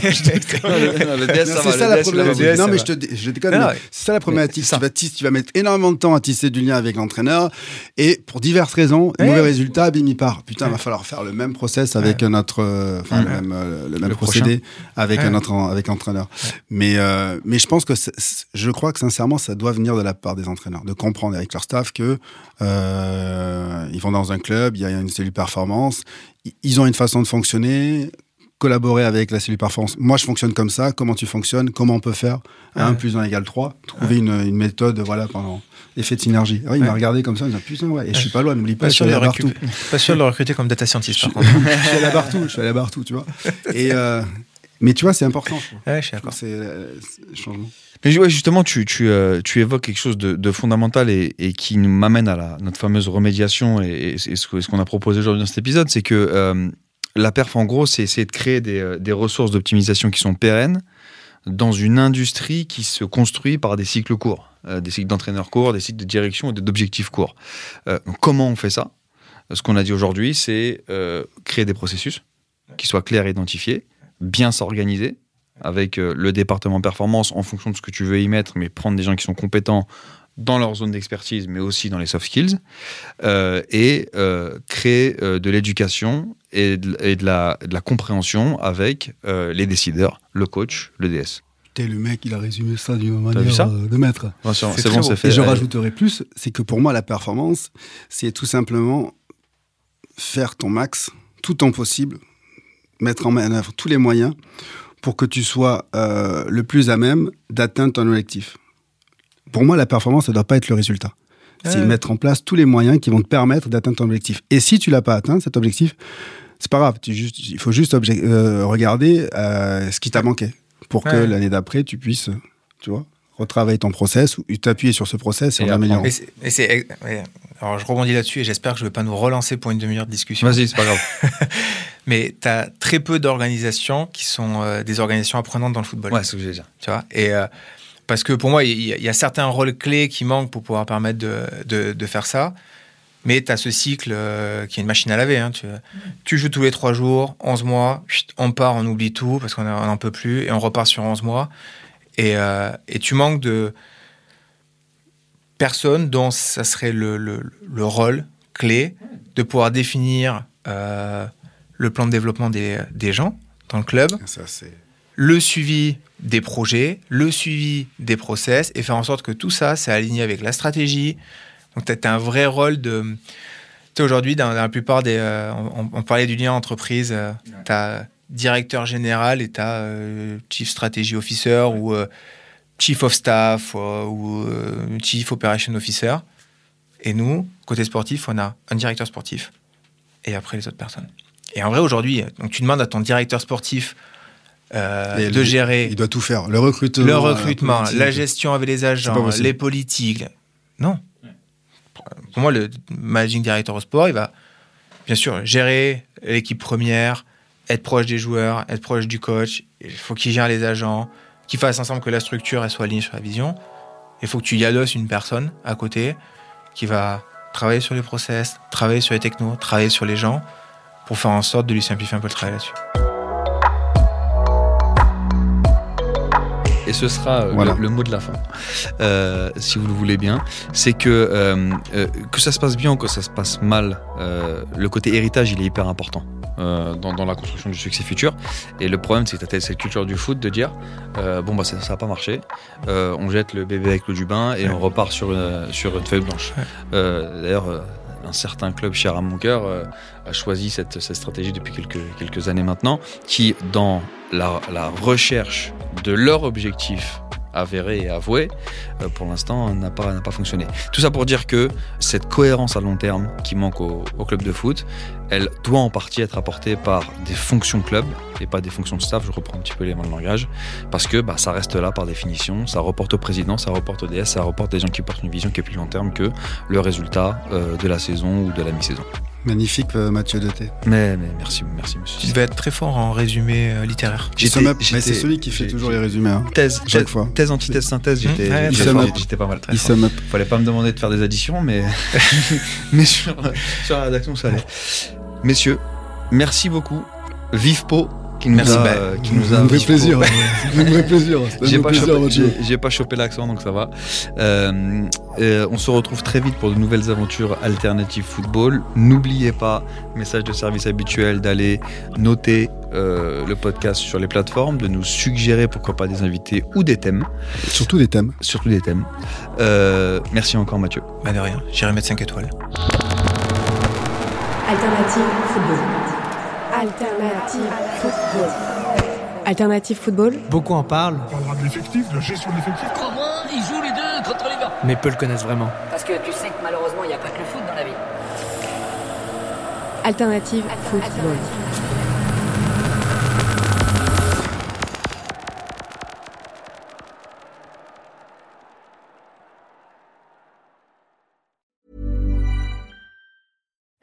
le D S, ça Non, va, c'est ça le la D S, problématique. le D S, Non, ça mais va. je te, je déconne. Non, mais ouais. c'est ça la problématique. Mais c'est Tu vas, tis- tu vas mettre énormément de temps à tisser du lien avec l'entraîneur et pour diverses raisons, Ouais. mauvais résultat, bim, il part. Putain, il Ouais. va falloir faire le même process avec Ouais. un autre, euh, enfin, Ouais. le même, euh, le même Le procédé avec Ouais. un autre, en- avec l'entraîneur. Mais, euh, mais je pense que c'est- c'est- je crois que sincèrement, ça doit venir de la part des entraîneurs, de comprendre avec leur staff que euh, ils vont dans un club, il y a une cellule performance, i- ils ont une façon de fonctionner, collaborer avec la cellule performance. Moi, je fonctionne comme ça. Comment tu fonctionnes? Comment on peut faire? Ouais. un plus un égale trois. Trouver une, une méthode, voilà, pendant l'effet de synergie. Ah oui, il Ouais. m'a regardé comme ça, il m'a dit, putain, ouais. Et je suis pas loin, n'oublie pas, Pas je suis sûr, de allé le à Bartou. récup- pas sûr de le recruter comme data scientist, par contre. Je suis allé à Bartou, je suis allé à Bartou, tu vois. Et, euh, mais tu vois, c'est important, je trouve. Ouais, je suis d'accord. C'est euh, c'est le changement. Mais ouais, justement, tu, tu, euh, tu évoques quelque chose de, de fondamental et, et qui nous m'amène à la, notre fameuse remédiation et, et ce que- ce qu'on a proposé aujourd'hui dans cet épisode, c'est que euh, la perf, en gros, c'est essayer de créer des, euh, des ressources d'optimisation qui sont pérennes dans une industrie qui se construit par des cycles courts, euh, des cycles d'entraîneurs courts, des cycles de direction et d'objectifs courts. Euh, donc comment on fait ça ? Ce qu'on a dit aujourd'hui, c'est euh, créer des processus qui soient clairs et identifiés, bien s'organiser avec euh, le département performance en fonction de ce que tu veux y mettre, mais prendre des gens qui sont compétents dans leur zone d'expertise, mais aussi dans les soft skills, euh, et euh, créer euh, de l'éducation et de, et de, la, de la compréhension avec euh, les décideurs, le coach, le D S. Putain, le mec, il a résumé ça d'une vu manière ça euh, de maître. Bien sûr, C'est c'est très bon, beau. c'est fait. Et je Allez. rajouterai plus, c'est que pour moi, la performance, c'est tout simplement faire ton max, tout ton possible, mettre en œuvre tous les moyens pour que tu sois euh, le plus à même d'atteindre ton objectif. Pour moi, la performance, ça ne doit pas être le résultat. C'est Ouais. mettre en place tous les moyens qui vont te permettre d'atteindre ton objectif. Et si tu ne l'as pas atteint, cet objectif, c'est pas grave. Tu juste, il faut juste obje- euh, regarder euh, ce qui t'a manqué pour que Ouais. l'année d'après, tu puisses, tu vois, retravailler ton process ou t'appuyer sur ce process et, Et en l'améliorer. Et c'est- et c'est- ouais. Alors, je rebondis là-dessus et j'espère que je ne vais pas nous relancer pour une demi-heure de discussion. Vas-y, c'est pas grave. Mais tu as très peu d'organisations qui sont euh, des organisations apprenantes dans le football. Ouais, c'est ce que je vais dire. Tu vois et, euh, parce que pour moi, il y, a- il y a certains rôles clés qui manquent pour pouvoir permettre de, de, de faire ça. Mais tu as ce cycle euh, qui est une machine à laver. Hein, tu, tu joues tous les trois jours, onze mois, chut, on part, on oublie tout parce qu'on n'en peut plus et on repart sur onze mois. Et, euh, et tu manques de personnes dont ça serait le, le, le rôle clé de pouvoir définir euh, le plan de développement des, des gens dans le club, Ça, c'est... le suivi des projets, le suivi des process et faire en sorte que tout ça, c'est aligné avec la stratégie. Donc, tu as un vrai rôle de... Tu sais, aujourd'hui, dans, dans la plupart des... Euh, on, on parlait du lien entreprise, euh, tu as directeur général et tu as euh, chief strategy officer ou euh, chief of staff euh, ou euh, chief operation officer. Et nous, côté sportif, on a un directeur sportif et après les autres personnes. Et en vrai, aujourd'hui, donc tu demandes à ton directeur sportif euh, Et de le- gérer Il doit tout faire. Le recrutement. le la recrutement, politique. la gestion avec les C'est pas agents, possible. les politiques. Non. Pour moi, le managing director au sport, il va bien sûr gérer l'équipe première, être proche des joueurs, être proche du coach. Il faut qu'il gère les agents, qu'ils fassent ensemble que la structure elle soit alignée sur la vision. Il faut que tu y adosses une personne à côté qui va travailler sur les process, travailler sur les technos, travailler sur les gens pour faire en sorte de lui simplifier un peu le travail là-dessus. Et ce sera euh, Voilà. le, le mot de la fin, euh, si vous le voulez bien. C'est que euh, euh, que ça se passe bien ou que ça se passe mal, euh, le côté héritage, il est hyper important euh, dans, dans la construction du succès futur. Et le problème, c'est que tu as cette culture du foot de dire euh, bon, bah, ça n'a pas marché, euh, on jette le bébé avec l'eau du bain et on repart sur une, sur une feuille blanche. Ouais. Euh, d'ailleurs, euh, un certain club cher à mon cœur euh, a choisi cette, cette stratégie depuis quelques, quelques années maintenant, qui, dans la, la recherche de leur objectif avéré et avoué, euh, pour l'instant, n'a pas, n'a pas fonctionné. Tout ça pour dire que cette cohérence à long terme qui manque au, au club de foot, elle doit en partie être apportée par des fonctions club et pas des fonctions de staff. Je reprends un petit peu les mains de langage, parce que bah, ça reste là par définition, ça reporte au président, ça reporte au D S, ça reporte des gens qui portent une vision qui est plus long terme que le résultat euh, de la saison ou de la mi-saison. Magnifique, euh, Mathieu Deté. Mais, mais merci, merci Tu monsieur. devais être très fort en résumé euh, littéraire. Il sum up, j'étais- mais c'est celui qui fait j'ai- toujours les résumés. Hein. Thèse, Chaque thèse, fois. thèse, antithèse, synthèse, j'étais, Mmh, ouais, j'étais, très fort, fort. j'étais pas mal. Il sum up. Fallait pas me demander de faire des additions, mais, mais sur, sur la rédaction, ça allait. Messieurs, merci beaucoup. Vive Pau, qui nous Merci, a, bah, euh, qui nous a. Ça me fait Vive Pau. plaisir. Ça me fait plaisir. Ça me J'ai fait pas, plaisir, chopé, Mathieu. j'ai, j'ai pas chopé l'accent, donc ça va. Euh, euh, on se retrouve très vite pour de nouvelles aventures alternatives football. N'oubliez pas, message de service habituel, d'aller noter euh, le podcast sur les plateformes, de nous suggérer pourquoi pas des invités ou des thèmes, Surtout des thèmes. surtout des thèmes. Euh, merci encore Mathieu. Bah de rien, j'irai mettre cinq étoiles. Alternative football. Alternative football. Alternative football. Beaucoup en parlent, On parlera de l'effectif, de la gestion de l'effectif. Comment ils jouent les deux contre les gars? mais peu le connaissent vraiment. Parce que tu sais que malheureusement, il n'y a pas que le foot dans la vie. Alternative football.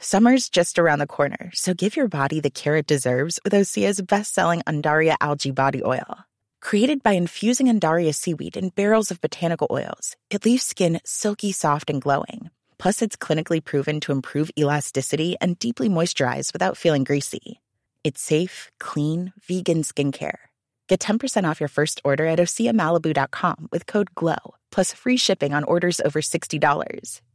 Summer's just around the corner, so give your body the care it deserves with Osea's best-selling Undaria Algae Body Oil. Created by infusing Undaria seaweed in barrels of botanical oils, it leaves skin silky soft and glowing. Plus, it's clinically proven to improve elasticity and deeply moisturize without feeling greasy. It's safe, clean, vegan skincare. Get ten percent off your first order at osea malibu dot com with code GLOW, plus free shipping on orders over sixty dollars.